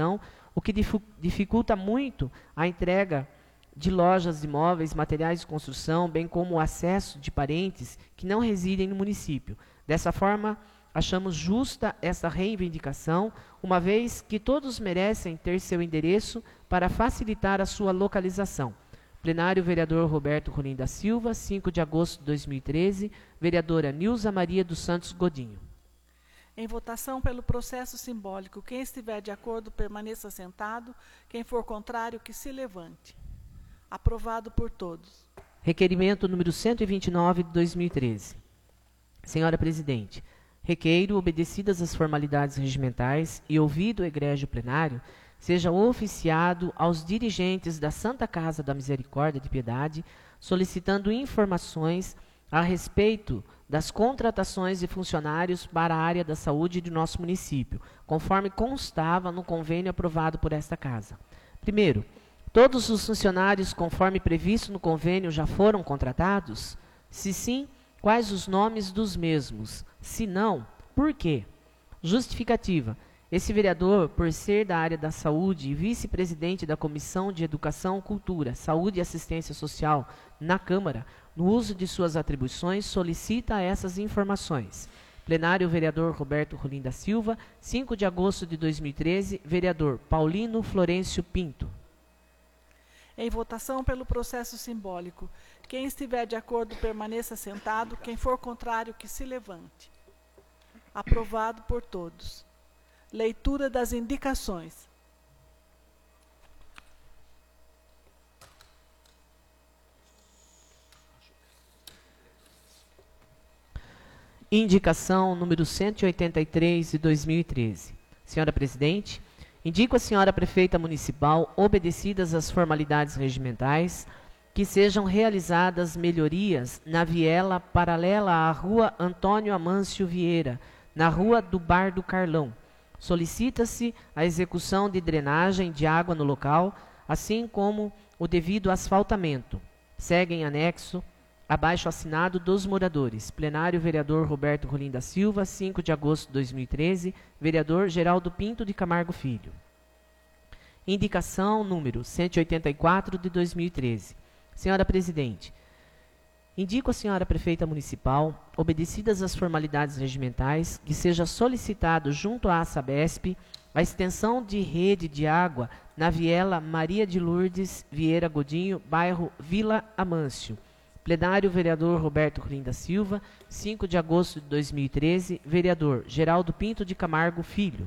o que dificulta muito a entrega de lojas de imóveis, materiais de construção, bem como o acesso de parentes que não residem no município. Dessa forma, achamos justa essa reivindicação, uma vez que todos merecem ter seu endereço para facilitar a sua localização. Plenário, vereador Roberto Rolim da Silva, 5 de agosto de 2013, vereadora Nilza Maria dos Santos Godinho. Em votação pelo processo simbólico, quem estiver de acordo permaneça sentado, quem for contrário que se levante. Aprovado por todos. Requerimento número 129 de 2013. Senhora Presidente, requeiro, obedecidas as formalidades regimentais e ouvido o egrégio plenário, seja oficiado aos dirigentes da Santa Casa da Misericórdia de Piedade, solicitando informações a respeito das contratações de funcionários para a área da saúde de nosso município, conforme constava no convênio aprovado por esta Casa. Primeiro, todos os funcionários, conforme previsto no convênio, já foram contratados? Se sim, quais os nomes dos mesmos? Se não, por quê? Justificativa. Esse vereador, por ser da área da saúde e vice-presidente da Comissão de Educação, Cultura, Saúde e Assistência Social na Câmara, no uso de suas atribuições, solicita essas informações. Plenário, vereador Roberto Rolim da Silva, 5 de agosto de 2013, vereador Paulino Florencio Pinto. Em votação pelo processo simbólico, quem estiver de acordo permaneça sentado, quem for contrário que se levante. Aprovado por todos. Leitura das indicações. Indicação número 183 de 2013. Senhora Presidente, indico a senhora Prefeita Municipal, obedecidas as formalidades regimentais, que sejam realizadas melhorias na viela paralela à Rua Antônio Amâncio Vieira, na Rua do Bar do Carlão. Solicita-se a execução de drenagem de água no local, assim como o devido asfaltamento. Segue em anexo abaixo assinado dos moradores. Plenário, vereador Roberto Rolim da Silva, 5 de agosto de 2013, vereador Geraldo Pinto de Camargo Filho. Indicação número 184 de 2013. Senhora Presidente, indico a senhora Prefeita Municipal, obedecidas as formalidades regimentais, que seja solicitado junto à Sabesp a extensão de rede de água na viela Maria de Lourdes Vieira Godinho, bairro Vila Amâncio. Plenário, vereador Roberto Rolim da Silva, 5 de agosto de 2013, vereador Geraldo Pinto de Camargo Filho.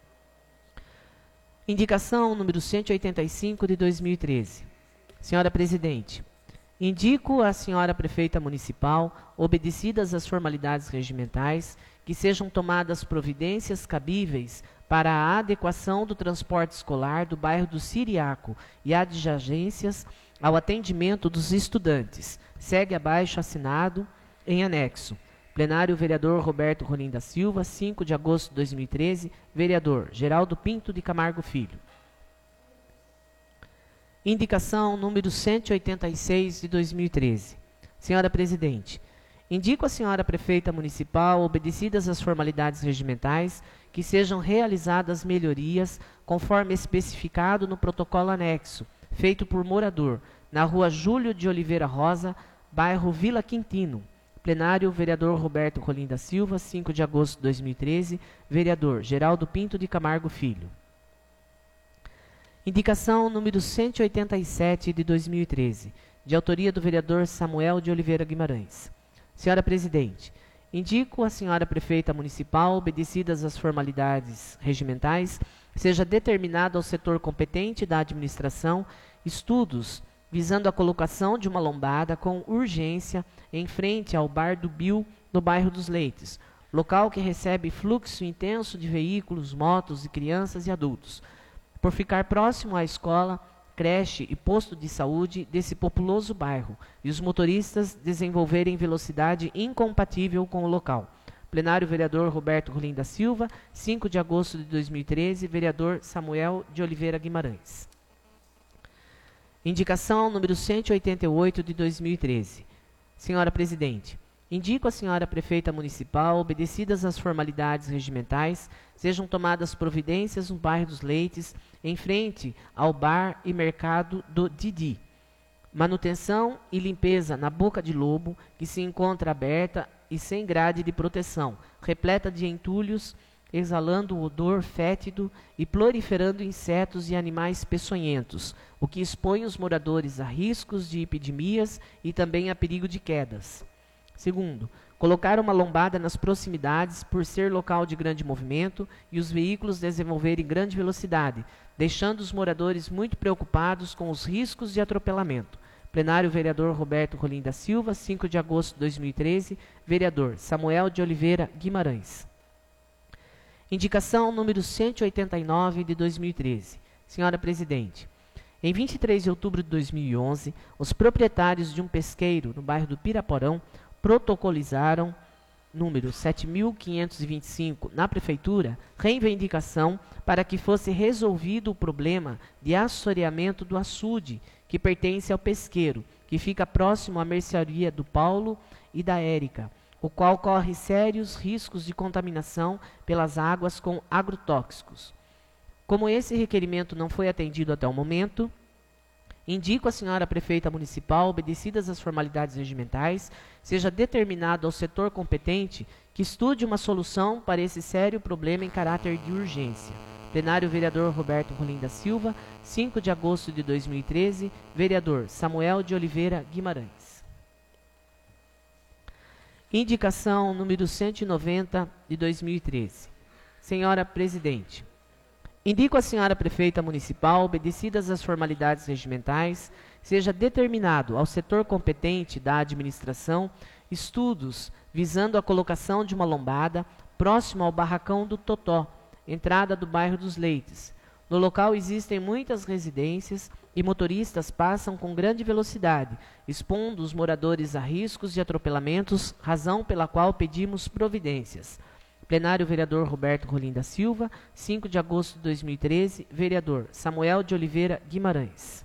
Indicação número 185 de 2013. Senhora Presidente, indico à senhora Prefeita Municipal, obedecidas as formalidades regimentais, que sejam tomadas providências cabíveis para a adequação do transporte escolar do bairro do Siriaco e adjacências ao atendimento dos estudantes. Segue abaixo assinado em anexo. Plenário, vereador Roberto Rolim da Silva, 5 de agosto de 2013, vereador Geraldo Pinto de Camargo Filho. Indicação número 186 de 2013. Senhora Presidente, indico a senhora Prefeita Municipal, obedecidas as formalidades regimentais, que sejam realizadas melhorias conforme especificado no protocolo anexo, feito por morador, na Rua Júlio de Oliveira Rosa, bairro Vila Quintino. Plenário, vereador Roberto Rolim da Silva, 5 de agosto de 2013, vereador Geraldo Pinto de Camargo Filho. Indicação número 187 de 2013, de autoria do vereador Samuel de Oliveira Guimarães. Senhora Presidente, indico a senhora Prefeita Municipal, obedecidas as formalidades regimentais, seja determinado ao setor competente da administração estudos visando a colocação de uma lombada com urgência em frente ao Bar do Bill, no bairro dos Leites, local que recebe fluxo intenso de veículos, motos e crianças e adultos, por ficar próximo à escola, creche e posto de saúde desse populoso bairro, e os motoristas desenvolverem velocidade incompatível com o local. Plenário, vereador Roberto Rolim da Silva, 5 de agosto de 2013, vereador Samuel de Oliveira Guimarães. Indicação número 188 de 2013. Senhora Presidente, Indico à senhora prefeita municipal, obedecidas as formalidades regimentais, sejam tomadas providências no bairro dos Leites, em frente ao bar e mercado do Didi. Manutenção e limpeza na Boca de Lobo, que se encontra aberta e sem grade de proteção, repleta de entulhos, exalando o odor fétido e proliferando insetos e animais peçonhentos, o que expõe os moradores a riscos de epidemias e também a perigo de quedas. Segundo, colocar uma lombada nas proximidades por ser local de grande movimento e os veículos desenvolverem grande velocidade, deixando os moradores muito preocupados com os riscos de atropelamento. Plenário, vereador Roberto Rolim da Silva, 5 de agosto de 2013. Vereador Samuel de Oliveira Guimarães. Indicação número 189 de 2013. Senhora Presidente, em 23 de outubro de 2011, os proprietários de um pesqueiro no bairro do Piraporão protocolizaram, número 7.525, na Prefeitura, reivindicação para que fosse resolvido o problema de assoreamento do açude, que pertence ao pesqueiro, que fica próximo à mercearia do Paulo e da Érica, o qual corre sérios riscos de contaminação pelas águas com agrotóxicos. Como esse requerimento não foi atendido até o momento, indico à senhora prefeita municipal, obedecidas as formalidades regimentais, seja determinado ao setor competente que estude uma solução para esse sério problema em caráter de urgência. Plenário, vereador Roberto Rolim da Silva, 5 de agosto de 2013. Vereador Samuel de Oliveira Guimarães. Indicação número 190 de 2013. Senhora Presidente, indico à senhora prefeita municipal, obedecidas as formalidades regimentais, seja determinado ao setor competente da administração estudos visando a colocação de uma lombada próximo ao barracão do Totó, entrada do bairro dos Leites. No local existem muitas residências e motoristas passam com grande velocidade, expondo os moradores a riscos de atropelamentos, razão pela qual pedimos providências. Plenário, vereador Roberto Rolim da Silva, 5 de agosto de 2013. Vereador Samuel de Oliveira Guimarães.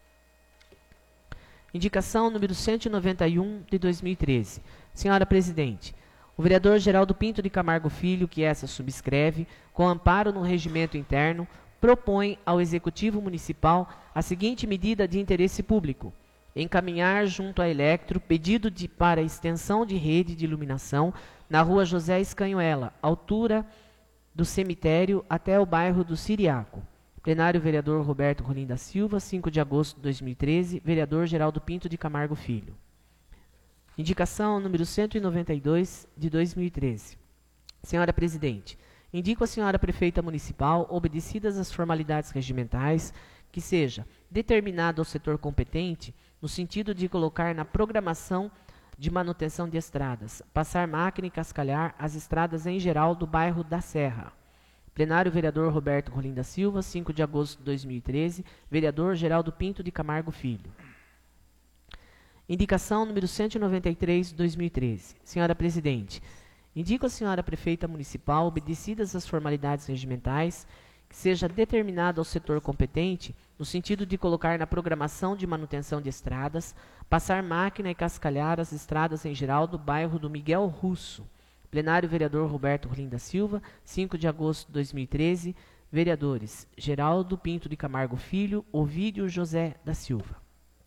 Indicação número 191 de 2013. Senhora Presidente, o vereador Geraldo Pinto de Camargo Filho, que essa subscreve, com amparo no regimento interno, propõe ao Executivo Municipal a seguinte medida de interesse público: encaminhar junto à Electro pedido para extensão de rede de iluminação na rua José Escanhoela, altura do cemitério até o bairro do Siriaco. Plenário, vereador Roberto Rolim da Silva, 5 de agosto de 2013. Vereador Geraldo Pinto de Camargo Filho. Indicação número 192 de 2013. Senhora Presidente, indico à senhora prefeita municipal, obedecidas as formalidades regimentais, que seja determinado ao setor competente no sentido de colocar na programação de manutenção de estradas, passar máquina e cascalhar as estradas em geral do bairro da Serra. Plenário, vereador Roberto Rolim da Silva, 5 de agosto de 2013. Vereador Geraldo Pinto de Camargo Filho. Indicação número 193 de 2013. Senhora Presidente, indico à senhora prefeita municipal, obedecidas as formalidades regimentais, que seja determinado ao setor competente no sentido de colocar na programação de manutenção de estradas, passar máquina e cascalhar as estradas em geral do bairro do Miguel Russo. Plenário, vereador Roberto Rolim da Silva, 5 de agosto de 2013. Vereadores Geraldo Pinto de Camargo Filho, Ovídio José da Silva.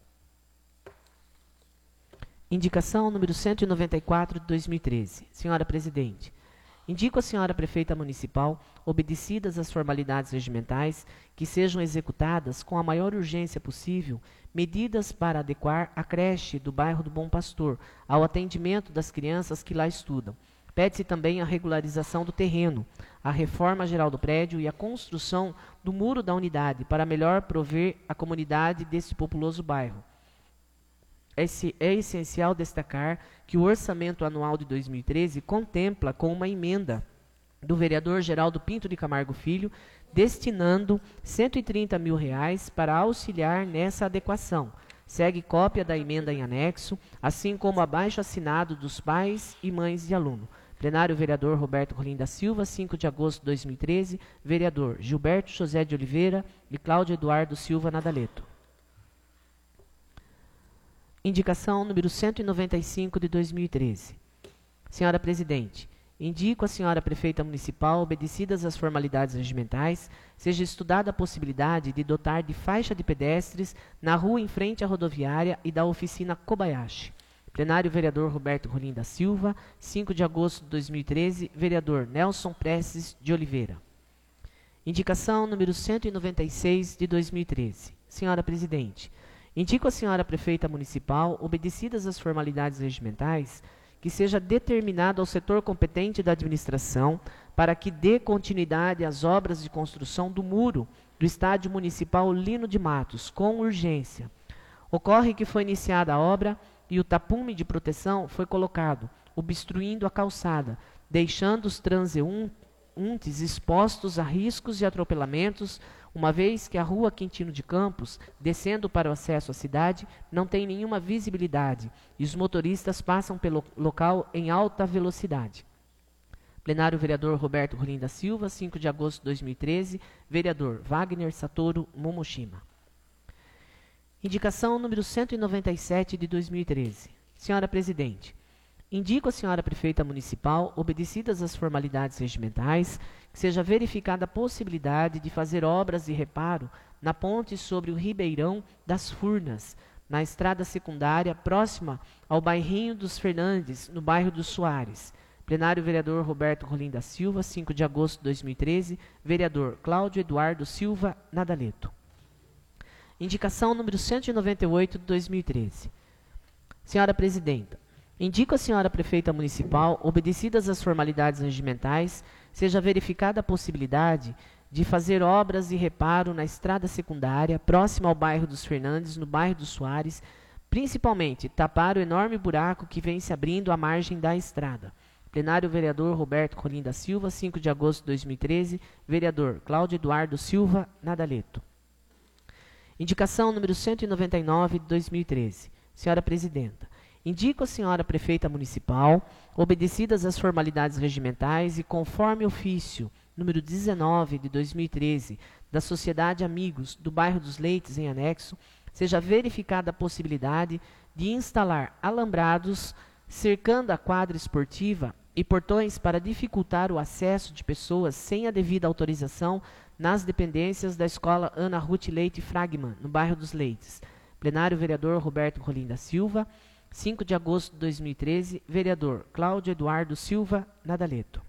Indicação número 194 de 2013. Senhora Presidente, indico à senhora prefeita municipal, obedecidas as formalidades regimentais, que sejam executadas com a maior urgência possível medidas para adequar a creche do bairro do Bom Pastor ao atendimento das crianças que lá estudam. Pede-se também a regularização do terreno, a reforma geral do prédio e a construção do muro da unidade para melhor prover a comunidade desse populoso bairro. É essencial destacar que o orçamento anual de 2013 contempla com uma emenda do vereador Geraldo Pinto de Camargo Filho, destinando R$ 130 mil para auxiliar nessa adequação. Segue cópia da emenda em anexo, assim como abaixo assinado dos pais e mães de aluno. Plenário, vereador Roberto Rolim da Silva, 5 de agosto de 2013. Vereador Gilberto José de Oliveira e Cláudio Eduardo Silva Nadaleto. Indicação número 195 de 2013. Senhora Presidente, indico à Senhora Prefeita Municipal, obedecidas as formalidades regimentais, seja estudada a possibilidade de dotar de faixa de pedestres na rua em frente à rodoviária e da oficina Kobayashi. Plenário Vereador Roberto Rolim da Silva, 5 de agosto de 2013, Vereador Nelson Prestes de Oliveira. Indicação número 196 de 2013. Senhora Presidente, indico à Senhora Prefeita Municipal, obedecidas as formalidades regimentais, que seja determinado ao setor competente da administração para que dê continuidade às obras de construção do muro do Estádio Municipal Lino de Matos, com urgência. Ocorre que foi iniciada a obra e o tapume de proteção foi colocado, obstruindo a calçada, deixando os transeuntes expostos a riscos de atropelamentos, uma vez que a rua Quintino de Campos, descendo para o acesso à cidade, não tem nenhuma visibilidade e os motoristas passam pelo local em alta velocidade. Plenário Vereador Roberto Rolim da Silva, 5 de agosto de 2013, Vereador Wagner Satoru Momoshima. Indicação número 197 de 2013. Senhora Presidente, indico à Senhora Prefeita Municipal, obedecidas as formalidades regimentais, que seja verificada a possibilidade de fazer obras de reparo na ponte sobre o Ribeirão das Furnas, na estrada secundária próxima ao bairrinho dos Fernandes, no bairro dos Soares. Plenário Vereador Roberto Rolim da Silva, 5 de agosto de 2013, Vereador Cláudio Eduardo Silva Nadaleto. Indicação número 198 de 2013. Senhora Presidenta, indico à Senhora Prefeita Municipal, obedecidas as formalidades regimentais, seja verificada a possibilidade de fazer obras de reparo na estrada secundária, próxima ao bairro dos Fernandes, no bairro dos Soares, principalmente tapar o enorme buraco que vem se abrindo à margem da estrada. Plenário Vereador Roberto Rolim da Silva, 5 de agosto de 2013, Vereador Cláudio Eduardo Silva Nadaleto. Indicação número 199 de 2013. Senhora Presidenta, indico à Senhora Prefeita Municipal, obedecidas as formalidades regimentais e conforme ofício número 19 de 2013 da Sociedade Amigos do Bairro dos Leites em anexo, seja verificada a possibilidade de instalar alambrados cercando a quadra esportiva e portões para dificultar o acesso de pessoas sem a devida autorização nas dependências da Escola Ana Ruth Leite Fragman, no bairro dos Leites. Plenário Vereador Roberto Rolim da Silva, 5 de agosto de 2013, Vereador Cláudio Eduardo Silva Nadaleto.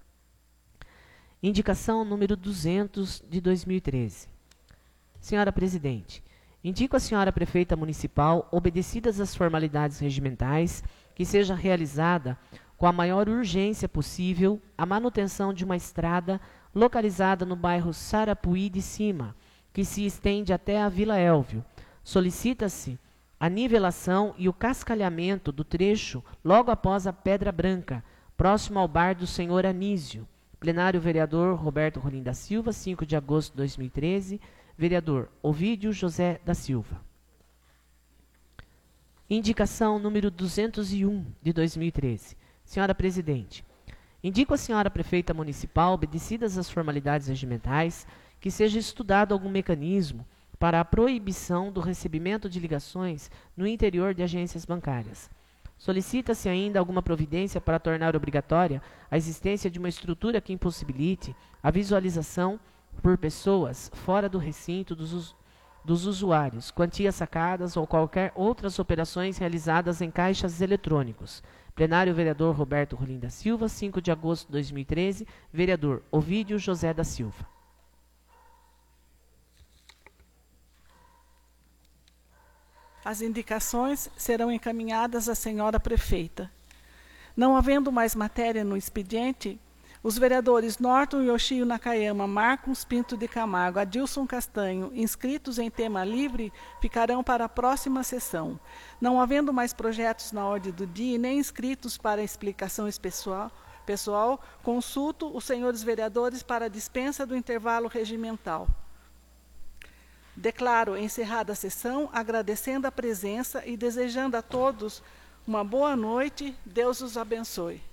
Indicação número 200 de 2013. Senhora Presidente, indico à Senhora Prefeita Municipal, obedecidas as formalidades regimentais, que seja realizada com a maior urgência possível a manutenção de uma estrada localizada no bairro Sarapuí de Cima, que se estende até a Vila Élvio. Solicita-se a nivelação e o cascalhamento do trecho logo após a Pedra Branca, próximo ao bar do Senhor Anísio. Plenário Vereador Roberto Rolim da Silva, 5 de agosto de 2013, Vereador Ovídio José da Silva. Indicação número 201 de 2013. Senhora Presidente, indico à Senhora Prefeita Municipal, obedecidas as formalidades regimentais, que seja estudado algum mecanismo para a proibição do recebimento de ligações no interior de agências bancárias. Solicita-se ainda alguma providência para tornar obrigatória a existência de uma estrutura que impossibilite a visualização por pessoas fora do recinto dos usuários, quantias sacadas ou qualquer outras operações realizadas em caixas eletrônicos. Plenário Vereador Roberto Rolim da Silva, 5 de agosto de 2013, Vereador Ovídio José da Silva. As indicações serão encaminhadas à Senhora Prefeita. Não havendo mais matéria no expediente, os vereadores Norton Yoshio Nakayama, Marcos Pinto de Camargo, Adilson Castanho, inscritos em tema livre, ficarão para a próxima sessão. Não havendo mais projetos na ordem do dia e nem inscritos para explicação pessoal, consulto os senhores vereadores para a dispensa do intervalo regimental. Declaro encerrada a sessão, agradecendo a presença e desejando a todos uma boa noite. Deus os abençoe.